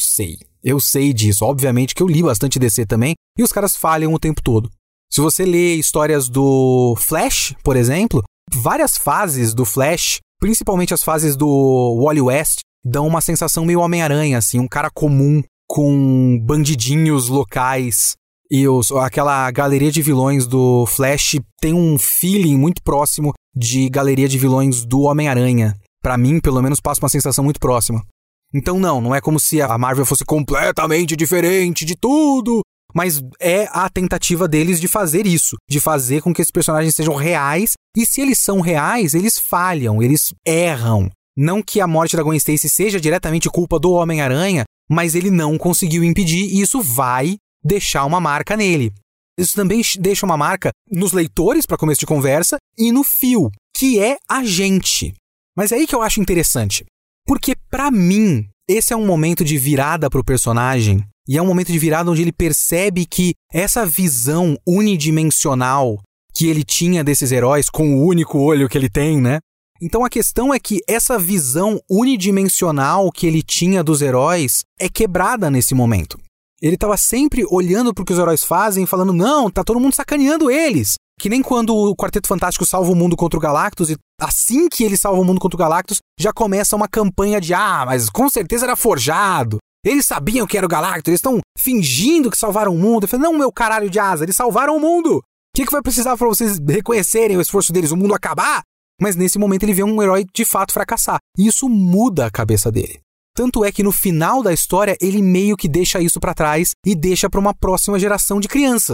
sei disso. Obviamente que eu li bastante DC também, e os caras falham o tempo todo. Se você lê histórias do Flash, por exemplo, várias fases do Flash, principalmente as fases do Wally West, dão uma sensação meio Homem-Aranha, assim, um cara comum com bandidinhos locais. E aquela galeria de vilões do Flash tem um feeling muito próximo de galeria de vilões do Homem-Aranha. Pra mim, pelo menos, passa uma sensação muito próxima. Então não é como se a Marvel fosse completamente diferente de tudo. Mas é a tentativa deles de fazer isso, de fazer com que esses personagens sejam reais. E se eles são reais, eles falham, eles erram. Não que a morte da Gwen Stacy seja diretamente culpa do Homem-Aranha, mas ele não conseguiu impedir e isso vai deixar uma marca nele. Isso também deixa uma marca nos leitores, para começo de conversa, e no Phil, que é a gente. Mas é aí que eu acho interessante. Porque, pra mim, esse é um momento de virada pro personagem, e é um momento de virada onde ele percebe que essa visão unidimensional que ele tinha desses heróis, com o único olho que ele tem, né? Então a questão é que essa visão unidimensional que ele tinha dos heróis é quebrada nesse momento. Ele estava sempre olhando para o que os heróis fazem e falando, não, tá todo mundo sacaneando eles. Que nem quando o Quarteto Fantástico salva o mundo contra o Galactus e assim que ele salva o mundo contra o Galactus, já começa uma campanha de, mas com certeza era forjado. Eles sabiam que era o Galactus, eles estão fingindo que salvaram o mundo. Eu falei, não, meu caralho de asa, eles salvaram o mundo. O que vai precisar para vocês reconhecerem o esforço deles, o mundo acabar? Mas nesse momento ele vê um herói de fato fracassar. E isso muda a cabeça dele. Tanto é que no final da história ele meio que deixa isso pra trás e deixa pra uma próxima geração de crianças.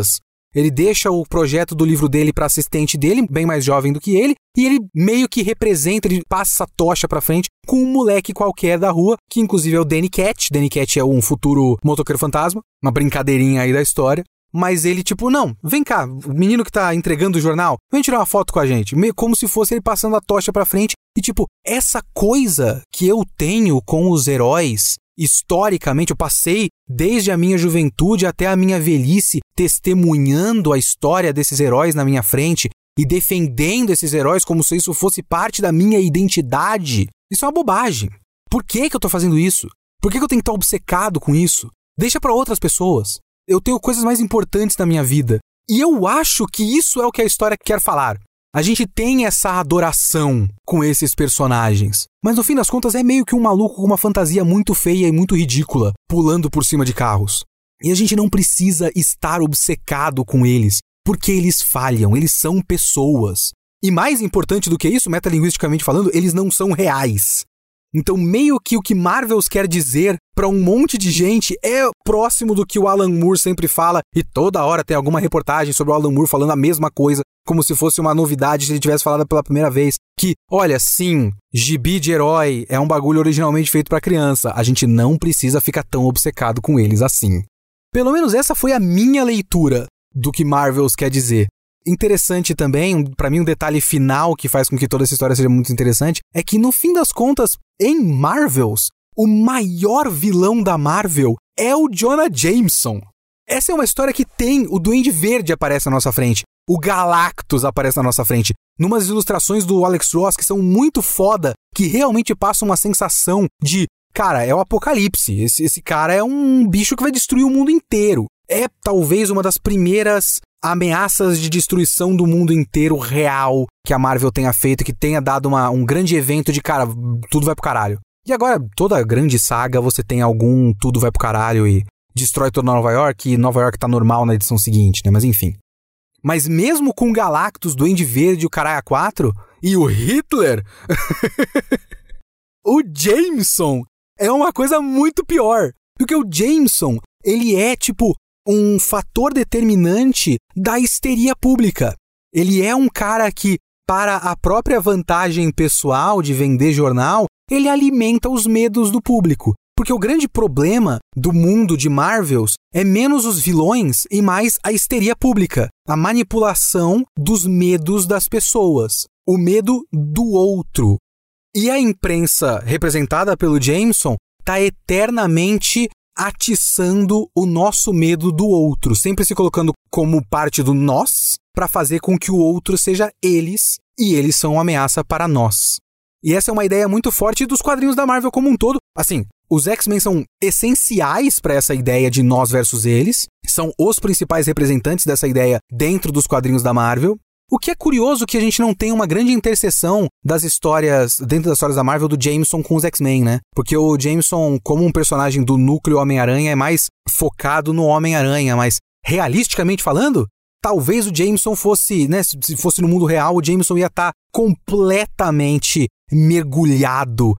ele deixa o projeto do livro dele pra assistente dele, bem mais jovem do que ele, e ele meio que representa, ele passa essa tocha pra frente com um moleque qualquer da rua, que inclusive é o Danny Cat. Danny Cat é um futuro motoqueiro fantasma, uma brincadeirinha aí da história. Mas ele tipo, não, vem cá, o menino que tá entregando o jornal, vem tirar uma foto com a gente. Meio como se fosse ele passando a tocha pra frente. E tipo, essa coisa que eu tenho com os heróis, historicamente, eu passei desde a minha juventude até a minha velhice testemunhando a história desses heróis na minha frente e defendendo esses heróis como se isso fosse parte da minha identidade. Isso é uma bobagem. Por que eu tô fazendo isso? Por que eu tenho que estar obcecado com isso? Deixa pra outras pessoas. Eu tenho coisas mais importantes na minha vida. E eu acho que isso é o que a história quer falar. A gente tem essa adoração com esses personagens. Mas no fim das contas é meio que um maluco com uma fantasia muito feia e muito ridícula, pulando por cima de carros. E a gente não precisa estar obcecado com eles, porque eles falham, eles são pessoas. E mais importante do que isso, metalinguisticamente falando, eles não são reais. Então, meio que o que Marvels quer dizer pra um monte de gente é próximo do que o Alan Moore sempre fala, e toda hora tem alguma reportagem sobre o Alan Moore falando a mesma coisa, como se fosse uma novidade se ele tivesse falado pela primeira vez, que, olha, sim, gibi de herói é um bagulho originalmente feito pra criança, a gente não precisa ficar tão obcecado com eles assim. Pelo menos essa foi a minha leitura do que Marvels quer dizer. Interessante também, pra mim um detalhe final que faz com que toda essa história seja muito interessante, é que no fim das contas, em Marvels, o maior vilão da Marvel é o Jonah Jameson. Essa é uma história que tem o Duende Verde aparece na nossa frente, o Galactus aparece na nossa frente, numas ilustrações do Alex Ross que são muito foda, que realmente passam uma sensação de, cara, é o apocalipse, esse cara é um bicho que vai destruir o mundo inteiro. É talvez uma das primeiras ameaças de destruição do mundo inteiro real que a Marvel tenha feito, que tenha dado um grande evento de, cara, tudo vai pro caralho. E agora, toda grande saga, você tem algum tudo vai pro caralho e destrói toda Nova York, e Nova York tá normal na edição seguinte, né? Mas enfim. Mas mesmo com Galactus, Duende Verde, o Caralho 4 e o Hitler, o Jameson é uma coisa muito pior. Porque o Jameson, ele é tipo um fator determinante da histeria pública. Ele é um cara que, para a própria vantagem pessoal de vender jornal, ele alimenta os medos do público. Porque o grande problema do mundo de Marvels é menos os vilões e mais a histeria pública, a manipulação dos medos das pessoas, o medo do outro. E a imprensa, representada pelo Jameson, está eternamente atiçando o nosso medo do outro, sempre se colocando como parte do nós, para fazer com que o outro seja eles, e eles são uma ameaça para nós. E essa é uma ideia muito forte dos quadrinhos da Marvel como um todo. Assim, os X-Men são essenciais para essa ideia de nós versus eles, são os principais representantes dessa ideia dentro dos quadrinhos da Marvel. O que é curioso que a gente não tem uma grande interseção das histórias, dentro das histórias da Marvel, do Jameson com os X-Men, né? Porque o Jameson, como um personagem do núcleo Homem-Aranha, é mais focado no Homem-Aranha, mas realisticamente falando, talvez o Jameson fosse, né? Se fosse no mundo real, o Jameson ia estar completamente mergulhado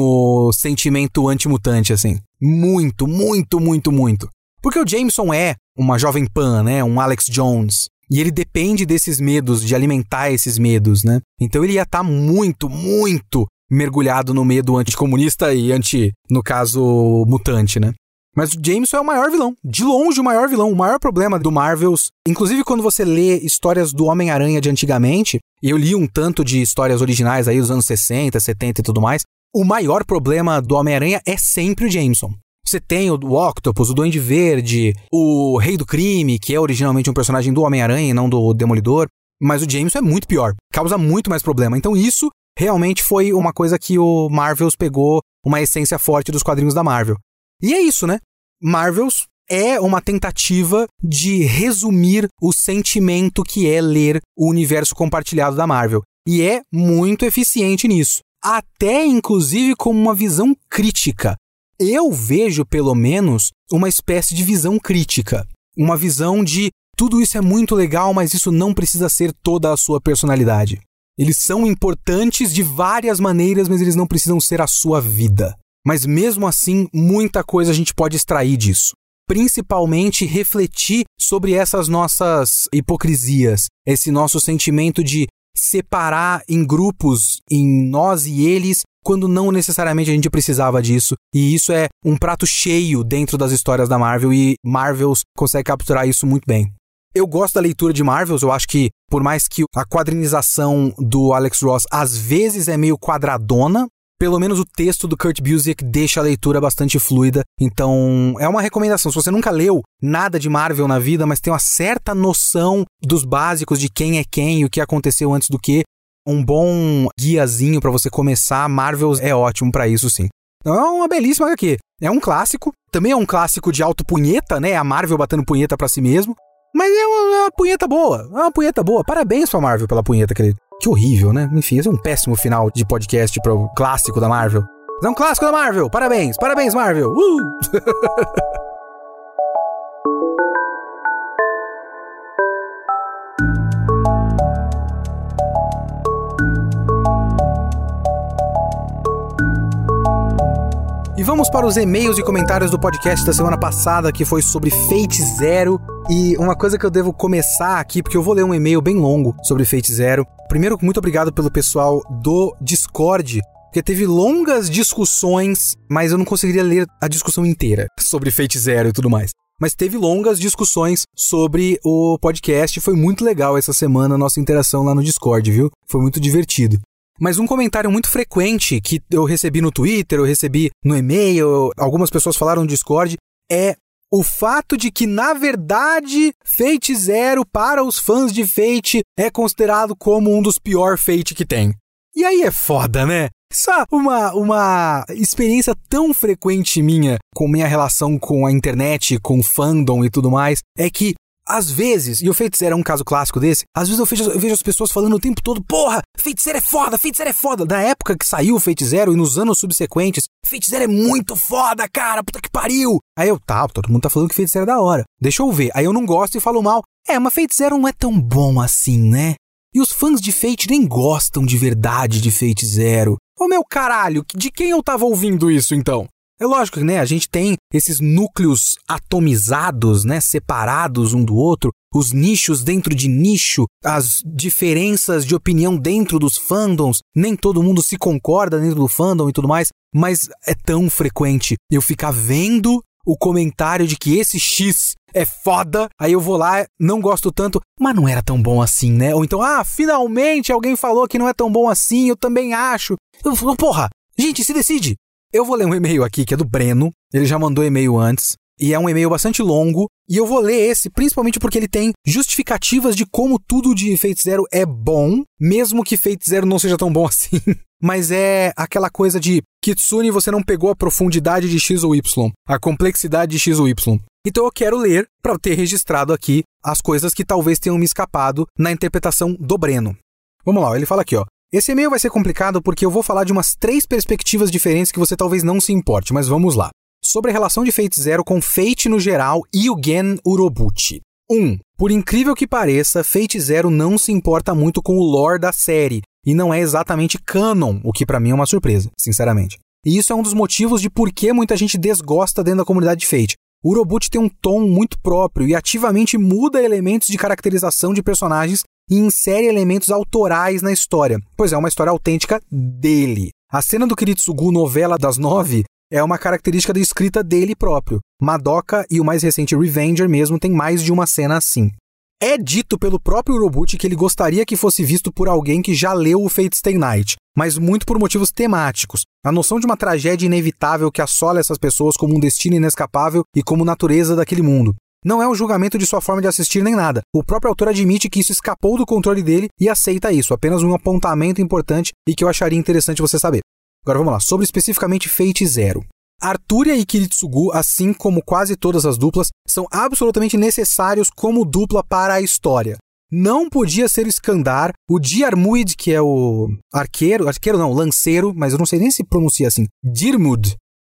no sentimento antimutante, assim. Muito, muito, muito, muito. Porque o Jameson é uma Jovem Pan, né? Um Alex Jones. E ele depende desses medos, de alimentar esses medos, né? Então ele ia estar muito, muito mergulhado no medo anticomunista e no caso, mutante, né? Mas o Jameson é o maior vilão. De longe o maior vilão. O maior problema do Marvels, inclusive quando você lê histórias do Homem-Aranha de antigamente, e eu li um tanto de histórias originais aí dos anos 60, 70 e tudo mais, o maior problema do Homem-Aranha é sempre o Jameson. Você tem o Octopus, o Duende Verde, o Rei do Crime, que é originalmente um personagem do Homem-Aranha e não do Demolidor, mas o Jameson é muito pior, causa muito mais problema. Então isso realmente foi uma coisa que o Marvels pegou uma essência forte dos quadrinhos da Marvel. E é isso, né? Marvels é uma tentativa de resumir o sentimento que é ler o universo compartilhado da Marvel. E é muito eficiente nisso. Até, inclusive, como uma visão crítica. Eu vejo, pelo menos, uma espécie de visão crítica. Uma visão de tudo isso é muito legal, mas isso não precisa ser toda a sua personalidade. Eles são importantes de várias maneiras, mas eles não precisam ser a sua vida. Mas mesmo assim, muita coisa a gente pode extrair disso. principalmente refletir sobre essas nossas hipocrisias, esse nosso sentimento de separar em grupos, em nós e eles, quando não necessariamente a gente precisava disso. E isso é um prato cheio dentro das histórias da Marvel, e Marvels consegue capturar isso muito bem. Eu gosto da leitura de Marvels, eu acho que, por mais que a quadrinização do Alex Ross às vezes é meio quadradona, pelo menos o texto do Kurt Busiek deixa a leitura bastante fluida. Então, é uma recomendação. Se você nunca leu nada de Marvel na vida, mas tem uma certa noção dos básicos de quem é quem e o que aconteceu antes do que, um bom guiazinho pra você começar, Marvels é ótimo pra isso, sim. Então, é uma belíssima HQ. É um clássico. Também é um clássico de auto-punheta, né? A Marvel batendo punheta pra si mesmo. Mas é uma punheta boa. É uma punheta boa. Parabéns pra Marvel pela punheta, querido. Que horrível, né? Enfim, esse é um péssimo final de podcast pro clássico da Marvel. É um clássico da Marvel! Parabéns! Parabéns, Marvel! E vamos para os e-mails e comentários do podcast da semana passada, que foi sobre Fate Zero. E uma coisa que eu devo começar aqui, porque eu vou ler um e-mail bem longo sobre Fate Zero. Primeiro, muito obrigado pelo pessoal do Discord, porque teve longas discussões, mas eu não conseguiria ler a discussão inteira sobre Fate Zero e tudo mais. Mas teve longas discussões sobre o podcast, foi muito legal essa semana a nossa interação lá no Discord, viu? Foi muito divertido. Mas um comentário muito frequente que eu recebi no Twitter, eu recebi no e-mail, algumas pessoas falaram no Discord, é o fato de que, na verdade, Fate Zero, para os fãs de Fate, é considerado como um dos piores Fate que tem. E aí é foda, né? Só uma experiência tão frequente minha com minha relação com a internet, com fandom e tudo mais, é que, às vezes, e o Fate Zero é um caso clássico desse, às vezes eu vejo as pessoas falando o tempo todo, porra, Fate Zero é foda, Fate Zero é foda. Na época que saiu o Fate Zero e nos anos subsequentes, Fate Zero é muito foda, cara, puta que pariu. Aí eu, todo mundo tá falando que Fate Zero é da hora. Deixa eu ver. Aí eu não gosto e falo mal. Mas Fate Zero não é tão bom assim, né? E os fãs de Fate nem gostam de verdade de Fate Zero. Ô meu caralho, de quem eu tava ouvindo isso então? É lógico que, né, a gente tem esses núcleos atomizados, né, separados um do outro, os nichos dentro de nicho, as diferenças de opinião dentro dos fandoms, nem todo mundo se concorda dentro do fandom e tudo mais, mas é tão frequente eu ficar vendo o comentário de que esse X é foda, aí eu vou lá, não gosto tanto, mas não era tão bom assim, né? Ou então, finalmente alguém falou que não é tão bom assim, eu também acho. Eu falo, porra, gente, se decide. Eu vou ler um e-mail aqui que é do Breno, ele já mandou e-mail antes, e é um e-mail bastante longo, e eu vou ler esse principalmente porque ele tem justificativas de como tudo de Fate Zero é bom, mesmo que Fate Zero não seja tão bom assim. Mas é aquela coisa de Kitsune, você não pegou a profundidade de X ou Y, a complexidade de X ou Y. Então eu quero ler para ter registrado aqui as coisas que talvez tenham me escapado na interpretação do Breno. Vamos lá, ele fala aqui, ó. Esse e-mail vai ser complicado porque eu vou falar de umas 3 perspectivas diferentes que você talvez não se importe, mas vamos lá. Sobre a relação de Fate Zero com Fate no geral e o Gen Urobuchi. 1. Por incrível que pareça, Fate Zero não se importa muito com o lore da série, e não é exatamente canon, o que pra mim é uma surpresa, sinceramente. E isso é um dos motivos de por que muita gente desgosta dentro da comunidade de Fate. O Urobuchi tem um tom muito próprio e ativamente muda elementos de caracterização de personagens e insere elementos autorais na história, pois é uma história autêntica dele. A cena do Kiritsugu, novela das 9, é uma característica da escrita dele próprio. Madoka e o mais recente Revenger mesmo tem mais de uma cena assim. É dito pelo próprio Urobuchi que ele gostaria que fosse visto por alguém que já leu o Fate Stay Night, mas muito por motivos temáticos. A noção de uma tragédia inevitável que assola essas pessoas como um destino inescapável e como natureza daquele mundo. Não é um julgamento de sua forma de assistir nem nada. O próprio autor admite que isso escapou do controle dele e aceita isso, apenas um apontamento importante e que eu acharia interessante você saber. Agora vamos lá, sobre especificamente Fate Zero. Arturia e Kiritsugu, assim como quase todas as duplas, são absolutamente necessários como dupla para a história. Não podia ser o Skandar, o Diarmuid, que é o lanceiro, mas eu não sei nem se pronuncia assim, Dirmud,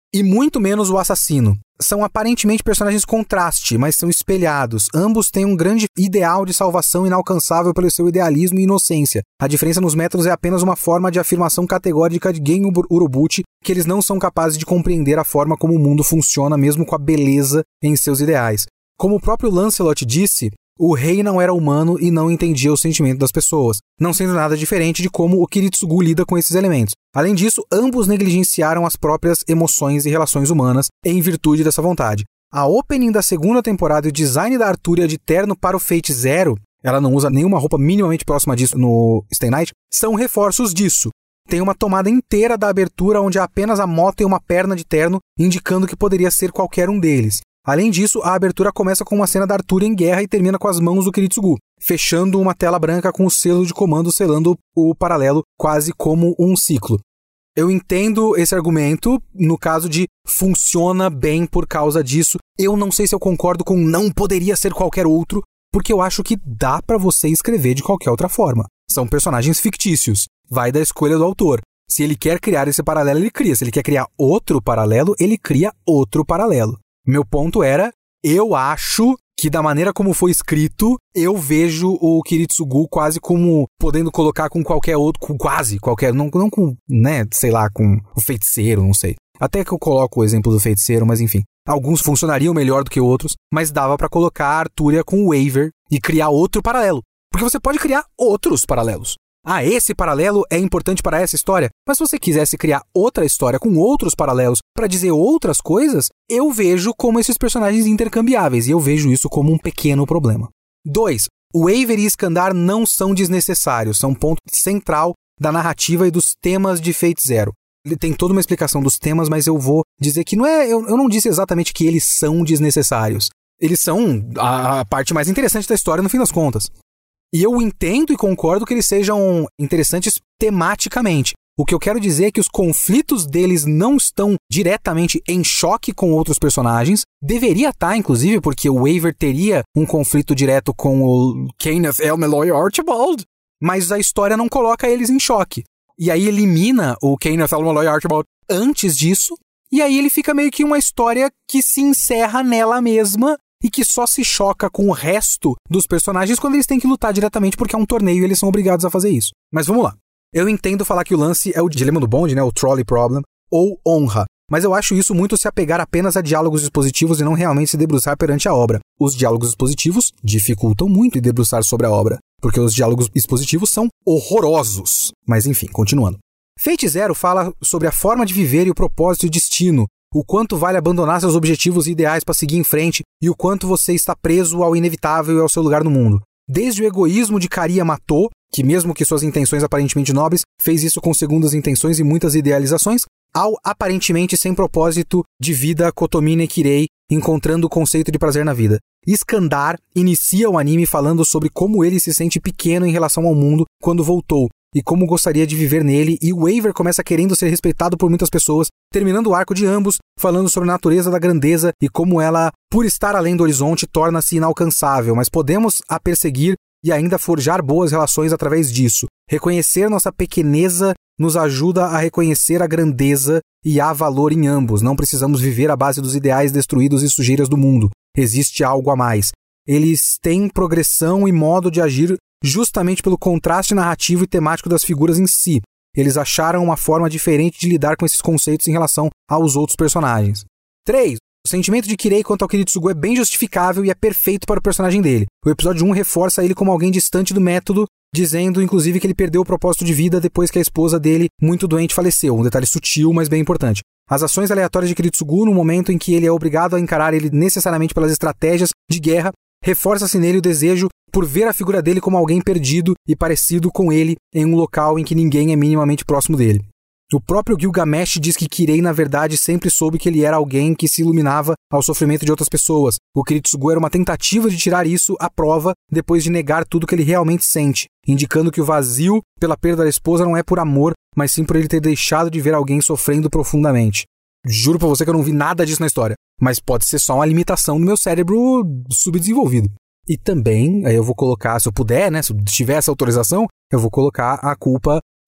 e muito menos o assassino. São aparentemente personagens contraste, mas são espelhados. Ambos têm um grande ideal de salvação inalcançável pelo seu idealismo e inocência. A diferença nos métodos é apenas uma forma de afirmação categórica de Gen Urobuchi, que eles não são capazes de compreender a forma como o mundo funciona, mesmo com a beleza em seus ideais. Como o próprio Lancelot disse, o rei não era humano e não entendia o sentimento das pessoas, não sendo nada diferente de como o Kiritsugu lida com esses elementos. Além disso, ambos negligenciaram as próprias emoções e relações humanas em virtude dessa vontade. A opening da segunda temporada e o design da Arturia de terno para o Fate Zero, ela não usa nenhuma roupa minimamente próxima disso no Stay Night, são reforços disso. Tem uma tomada inteira da abertura onde há apenas a moto e uma perna de terno, indicando que poderia ser qualquer um deles. Além disso, a abertura começa com uma cena da Arturia em guerra e termina com as mãos do Kiritsugu, fechando uma tela branca com o selo de comando selando o paralelo quase como um ciclo. Eu entendo esse argumento no caso de funciona bem por causa disso. Eu não sei se eu concordo com não poderia ser qualquer outro, porque eu acho que dá pra você escrever de qualquer outra forma. São personagens fictícios. Vai da escolha do autor. Se ele quer criar esse paralelo, ele cria. Se ele quer criar outro paralelo, ele cria outro paralelo. Meu ponto era, eu acho que da maneira como foi escrito, eu vejo o Kiritsugu quase como podendo colocar com qualquer outro, com quase qualquer, não com, né, sei lá, com o feiticeiro, não sei. Até que eu coloco o exemplo do feiticeiro, mas enfim. Alguns funcionariam melhor do que outros, mas dava pra colocar a Arturia com o Waver e criar outro paralelo. Porque você pode criar outros paralelos. Ah, esse paralelo é importante para essa história, mas se você quisesse criar outra história com outros paralelos para dizer outras coisas, eu vejo como esses personagens intercambiáveis e eu vejo isso como um pequeno problema. 2. O Waver e Iskandar não são desnecessários, são um ponto central da narrativa e dos temas de Fate Zero. Ele tem toda uma explicação dos temas, mas eu vou dizer que não é, eu não disse exatamente que eles são desnecessários. Eles são a parte mais interessante da história no fim das contas. E eu entendo e concordo que eles sejam interessantes tematicamente. O que eu quero dizer é que os conflitos deles não estão diretamente em choque com outros personagens. Deveria estar, inclusive, porque o Waver teria um conflito direto com o Kenneth L. Malloy Archibald. Mas a história não coloca eles em choque. E aí elimina o Kenneth L. Malloy Archibald antes disso. E aí ele fica meio que uma história que se encerra nela mesma. E que só se choca com o resto dos personagens quando eles têm que lutar diretamente porque é um torneio e eles são obrigados a fazer isso. Mas vamos lá. Eu entendo falar que o lance é o dilema do bonde, né? O trolley problem, ou honra. Mas eu acho isso muito se apegar apenas a diálogos expositivos e não realmente se debruçar perante a obra. Os diálogos expositivos dificultam muito em debruçar sobre a obra, porque os diálogos expositivos são horrorosos. Mas enfim, continuando. Fate Zero fala sobre a forma de viver e o propósito e destino, o quanto vale abandonar seus objetivos e ideais para seguir em frente e o quanto você está preso ao inevitável e ao seu lugar no mundo. Desde o egoísmo de Kariya Matou, que mesmo que suas intenções aparentemente nobres, fez isso com segundas intenções e muitas idealizações, ao aparentemente sem propósito de vida Kotomine Kirei, encontrando o conceito de prazer na vida. Iskandar inicia o anime falando sobre como ele se sente pequeno em relação ao mundo quando voltou, e como gostaria de viver nele, e o Waver começa querendo ser respeitado por muitas pessoas, terminando o arco de ambos, falando sobre a natureza da grandeza e como ela, por estar além do horizonte, torna-se inalcançável, mas podemos a perseguir e ainda forjar boas relações através disso. Reconhecer nossa pequeneza nos ajuda a reconhecer a grandeza e há valor em ambos. Não precisamos viver à base dos ideais destruídos e sujeiras do mundo. Existe algo a mais. Eles têm progressão e modo de agir justamente pelo contraste narrativo e temático das figuras em si. Eles acharam uma forma diferente de lidar com esses conceitos em relação aos outros personagens. 3. O sentimento de Kirei quanto ao Kiritsugu é bem justificável e é perfeito para o personagem dele. O episódio 1 reforça ele como alguém distante do método, dizendo inclusive que ele perdeu o propósito de vida depois que a esposa dele, muito doente, faleceu. Um detalhe sutil, mas bem importante. As ações aleatórias de Kiritsugu, no momento em que ele é obrigado a encarar ele necessariamente pelas estratégias de guerra, reforça-se nele o desejo por ver a figura dele como alguém perdido e parecido com ele em um local em que ninguém é minimamente próximo dele. O próprio Gilgamesh diz que Kirei, na verdade, sempre soube que ele era alguém que se iluminava ao sofrimento de outras pessoas. O Kiritsugu era uma tentativa de tirar isso à prova depois de negar tudo que ele realmente sente, indicando que o vazio pela perda da esposa não é por amor, mas sim por ele ter deixado de ver alguém sofrendo profundamente. Juro pra você que eu não vi nada disso na história, mas pode ser só uma limitação do meu cérebro subdesenvolvido. E também, aí eu vou colocar, se eu puder, né, se eu tiver essa autorização, eu vou colocar a culpa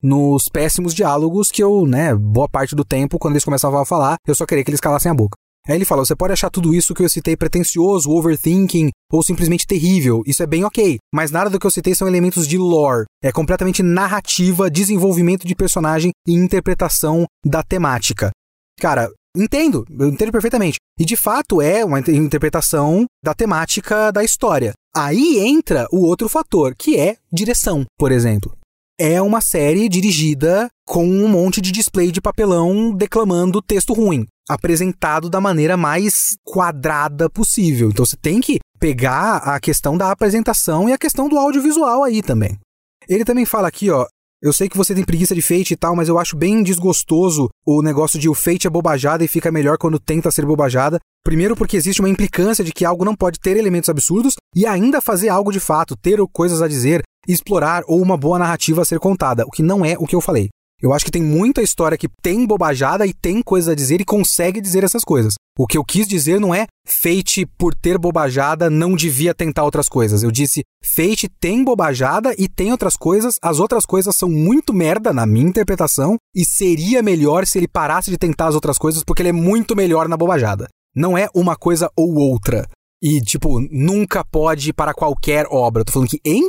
nos péssimos diálogos que eu, boa parte do tempo, quando eles começavam a falar, eu só queria que eles calassem a boca. Aí ele fala, você pode achar tudo isso que eu citei pretencioso, overthinking ou simplesmente terrível. Isso é bem ok, mas nada do que eu citei são elementos de lore. É completamente narrativa, desenvolvimento de personagem e interpretação da temática. Cara, eu entendo perfeitamente. E de fato é uma interpretação da temática da história. Aí entra o outro fator, que é direção, por exemplo. É uma série dirigida com um monte de display de papelão declamando texto ruim, apresentado da maneira mais quadrada possível. Então você tem que pegar a questão da apresentação e a questão do audiovisual aí também. Ele também fala aqui, ó, eu sei que você tem preguiça de Fate e tal, mas eu acho bem desgostoso o negócio de o Fate é bobajada e fica melhor quando tenta ser bobajada. Primeiro porque existe uma implicância de que algo não pode ter elementos absurdos e ainda fazer algo de fato, ter coisas a dizer, explorar ou uma boa narrativa a ser contada, o que não é o que eu falei. Eu acho que tem muita história que tem bobajada e tem coisas a dizer e consegue dizer essas coisas. O que eu quis dizer não é Fate, por ter bobajada, não devia tentar outras coisas. Eu disse, Fate tem bobajada e tem outras coisas, as outras coisas são muito merda, na minha interpretação, e seria melhor se ele parasse de tentar as outras coisas, porque ele é muito melhor na bobajada. Não é uma coisa ou outra. E, nunca pode para qualquer obra. Eu tô falando que em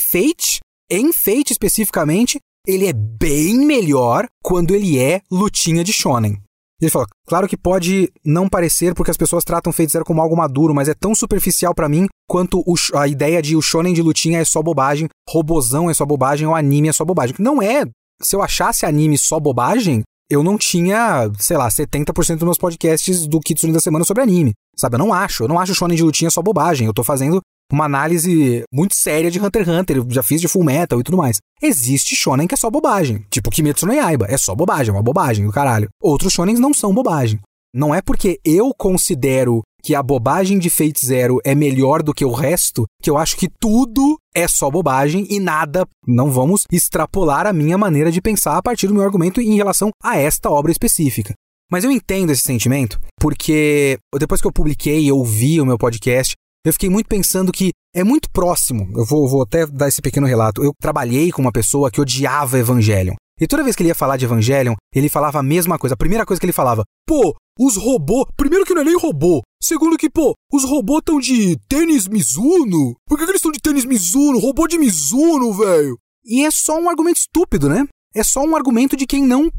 Fate especificamente, ele é bem melhor quando ele é lutinha de shonen. Ele fala, claro que pode não parecer porque as pessoas tratam Fate Zero como algo maduro, mas é tão superficial pra mim quanto a ideia de o shonen de lutinha é só bobagem, robozão é só bobagem, ou anime é só bobagem. Não é. Se eu achasse anime só bobagem, eu não tinha, 70% dos meus podcasts do Kitsune da semana sobre anime. Sabe, eu não acho shonen de lutinha só bobagem. Eu tô fazendo uma análise muito séria de Hunter x Hunter, eu já fiz de Full Metal e tudo mais. Existe shonen que é só bobagem, tipo Kimetsu no Yaiba, é só bobagem, é uma bobagem do caralho. Outros shonens não são bobagem. Não é porque eu considero que a bobagem de Fate Zero é melhor do que o resto, que eu acho que tudo é só bobagem e nada, não vamos extrapolar a minha maneira de pensar a partir do meu argumento em relação a esta obra específica. Mas eu entendo esse sentimento, porque depois que eu publiquei e ouvi o meu podcast, eu fiquei muito pensando que é muito próximo. Eu vou até dar esse pequeno relato. Eu trabalhei com uma pessoa que odiava Evangelion. E toda vez que ele ia falar de Evangelion, ele falava a mesma coisa. A primeira coisa que ele falava, os robôs... Primeiro que não é nem robô. Segundo que, os robôs estão de tênis Mizuno. Por que eles estão de tênis Mizuno? Robô de Mizuno, velho. E é só um argumento estúpido, né? É só um argumento de quem não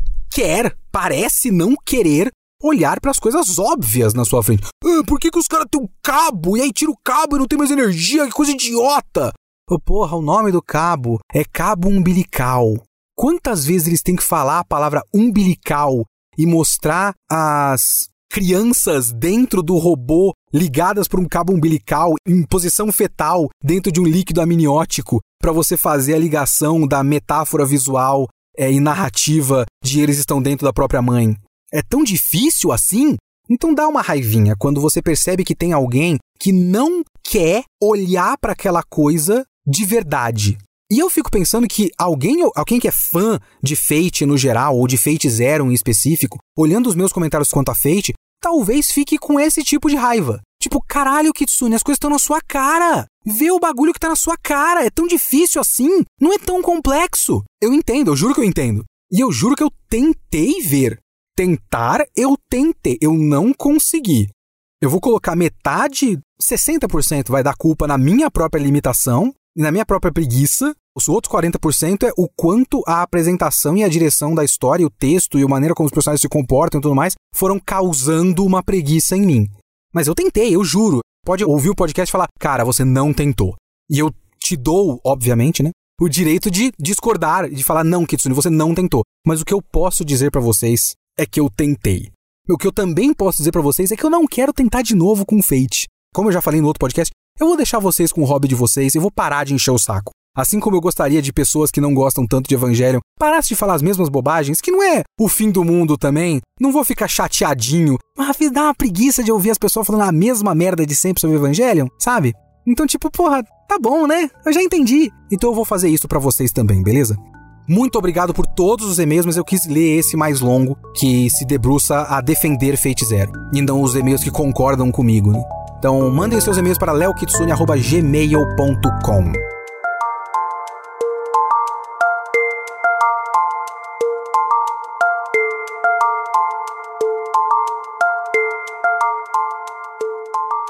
parece não querer olhar para as coisas óbvias na sua frente. Por que os caras têm um cabo e aí tira o cabo e não tem mais energia? Que coisa idiota! O nome do cabo é cabo umbilical. Quantas vezes eles têm que falar a palavra umbilical e mostrar as crianças dentro do robô ligadas por um cabo umbilical em posição fetal dentro de um líquido amniótico para você fazer a ligação da metáfora visual e narrativa de eles estão dentro da própria mãe? É tão difícil assim? Então dá uma raivinha quando você percebe que tem alguém que não quer olhar para aquela coisa de verdade. E eu fico pensando que alguém que é fã de Fate no geral, ou de Fate Zero em específico, olhando os meus comentários quanto a Fate, talvez fique com esse tipo de raiva. Tipo, caralho, Kitsune, as coisas estão na sua cara. Vê o bagulho que tá na sua cara. É tão difícil assim. Não é tão complexo. Eu entendo, eu juro que eu entendo. E eu juro que eu tentei ver. Tentar, eu tentei. Eu não consegui. Eu vou colocar metade, 60% vai dar culpa na minha própria limitação e na minha própria preguiça. Os outros 40% é o quanto a apresentação e a direção da história, o texto e a maneira como os personagens se comportam e tudo mais foram causando uma preguiça em mim. Mas eu tentei, eu juro. Pode ouvir o podcast e falar, cara, você não tentou. E eu te dou, obviamente, né, o direito de discordar, de falar, não, Kitsune, você não tentou. Mas o que eu posso dizer pra vocês é que eu tentei. O que eu também posso dizer pra vocês é que eu não quero tentar de novo com Fate. Como eu já falei no outro podcast, eu vou deixar vocês com o hobby de vocês e vou parar de encher o saco. Assim como eu gostaria de pessoas que não gostam tanto de Evangelion parassem de falar as mesmas bobagens, que não é o fim do mundo também. Não vou ficar chateadinho. Mas dá uma preguiça de ouvir as pessoas falando a mesma merda de sempre sobre Evangelion, sabe? Então, tá bom, né? Eu já entendi. Então eu vou fazer isso pra vocês também, beleza? Muito obrigado por todos os e-mails, mas eu quis ler esse mais longo, que se debruça a defender Fate Zero. E não os e-mails que concordam comigo, né? Então, mandem seus e-mails para leokitsune@gmail.com.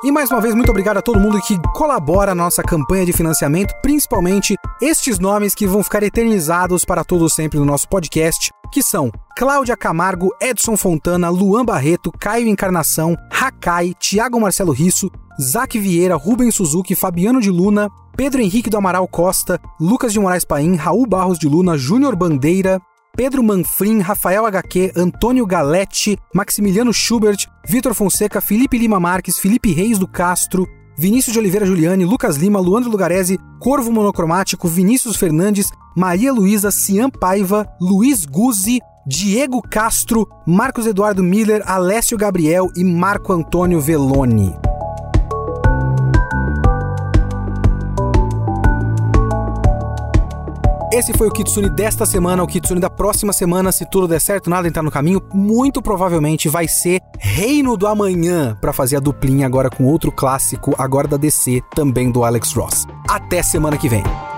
E mais uma vez, muito obrigado a todo mundo que colabora na nossa campanha de financiamento, principalmente estes nomes que vão ficar eternizados para todos sempre no nosso podcast, que são Cláudia Camargo, Edson Fontana, Luan Barreto, Caio Encarnação, Hakai, Thiago Marcelo Risso, Zac Vieira, Rubens Suzuki, Fabiano de Luna, Pedro Henrique do Amaral Costa, Lucas de Moraes Paim, Raul Barros de Luna, Júnior Bandeira, Pedro Manfrim, Rafael HQ, Antônio Galete, Maximiliano Schubert, Vitor Fonseca, Felipe Lima Marques, Felipe Reis do Castro, Vinícius de Oliveira Giuliani, Lucas Lima, Luandro Lugarese, Corvo Monocromático, Vinícius Fernandes, Maria Luísa, Cian Paiva, Luiz Guzzi, Diego Castro, Marcos Eduardo Miller, Alessio Gabriel e Marco Antônio Veloni. Esse foi o Kitsune desta semana. O Kitsune da próxima semana, se tudo der certo, nada entrar no caminho, muito provavelmente vai ser Reino do Amanhã, pra fazer a duplinha agora com outro clássico, agora da DC, também do Alex Ross. Até semana que vem.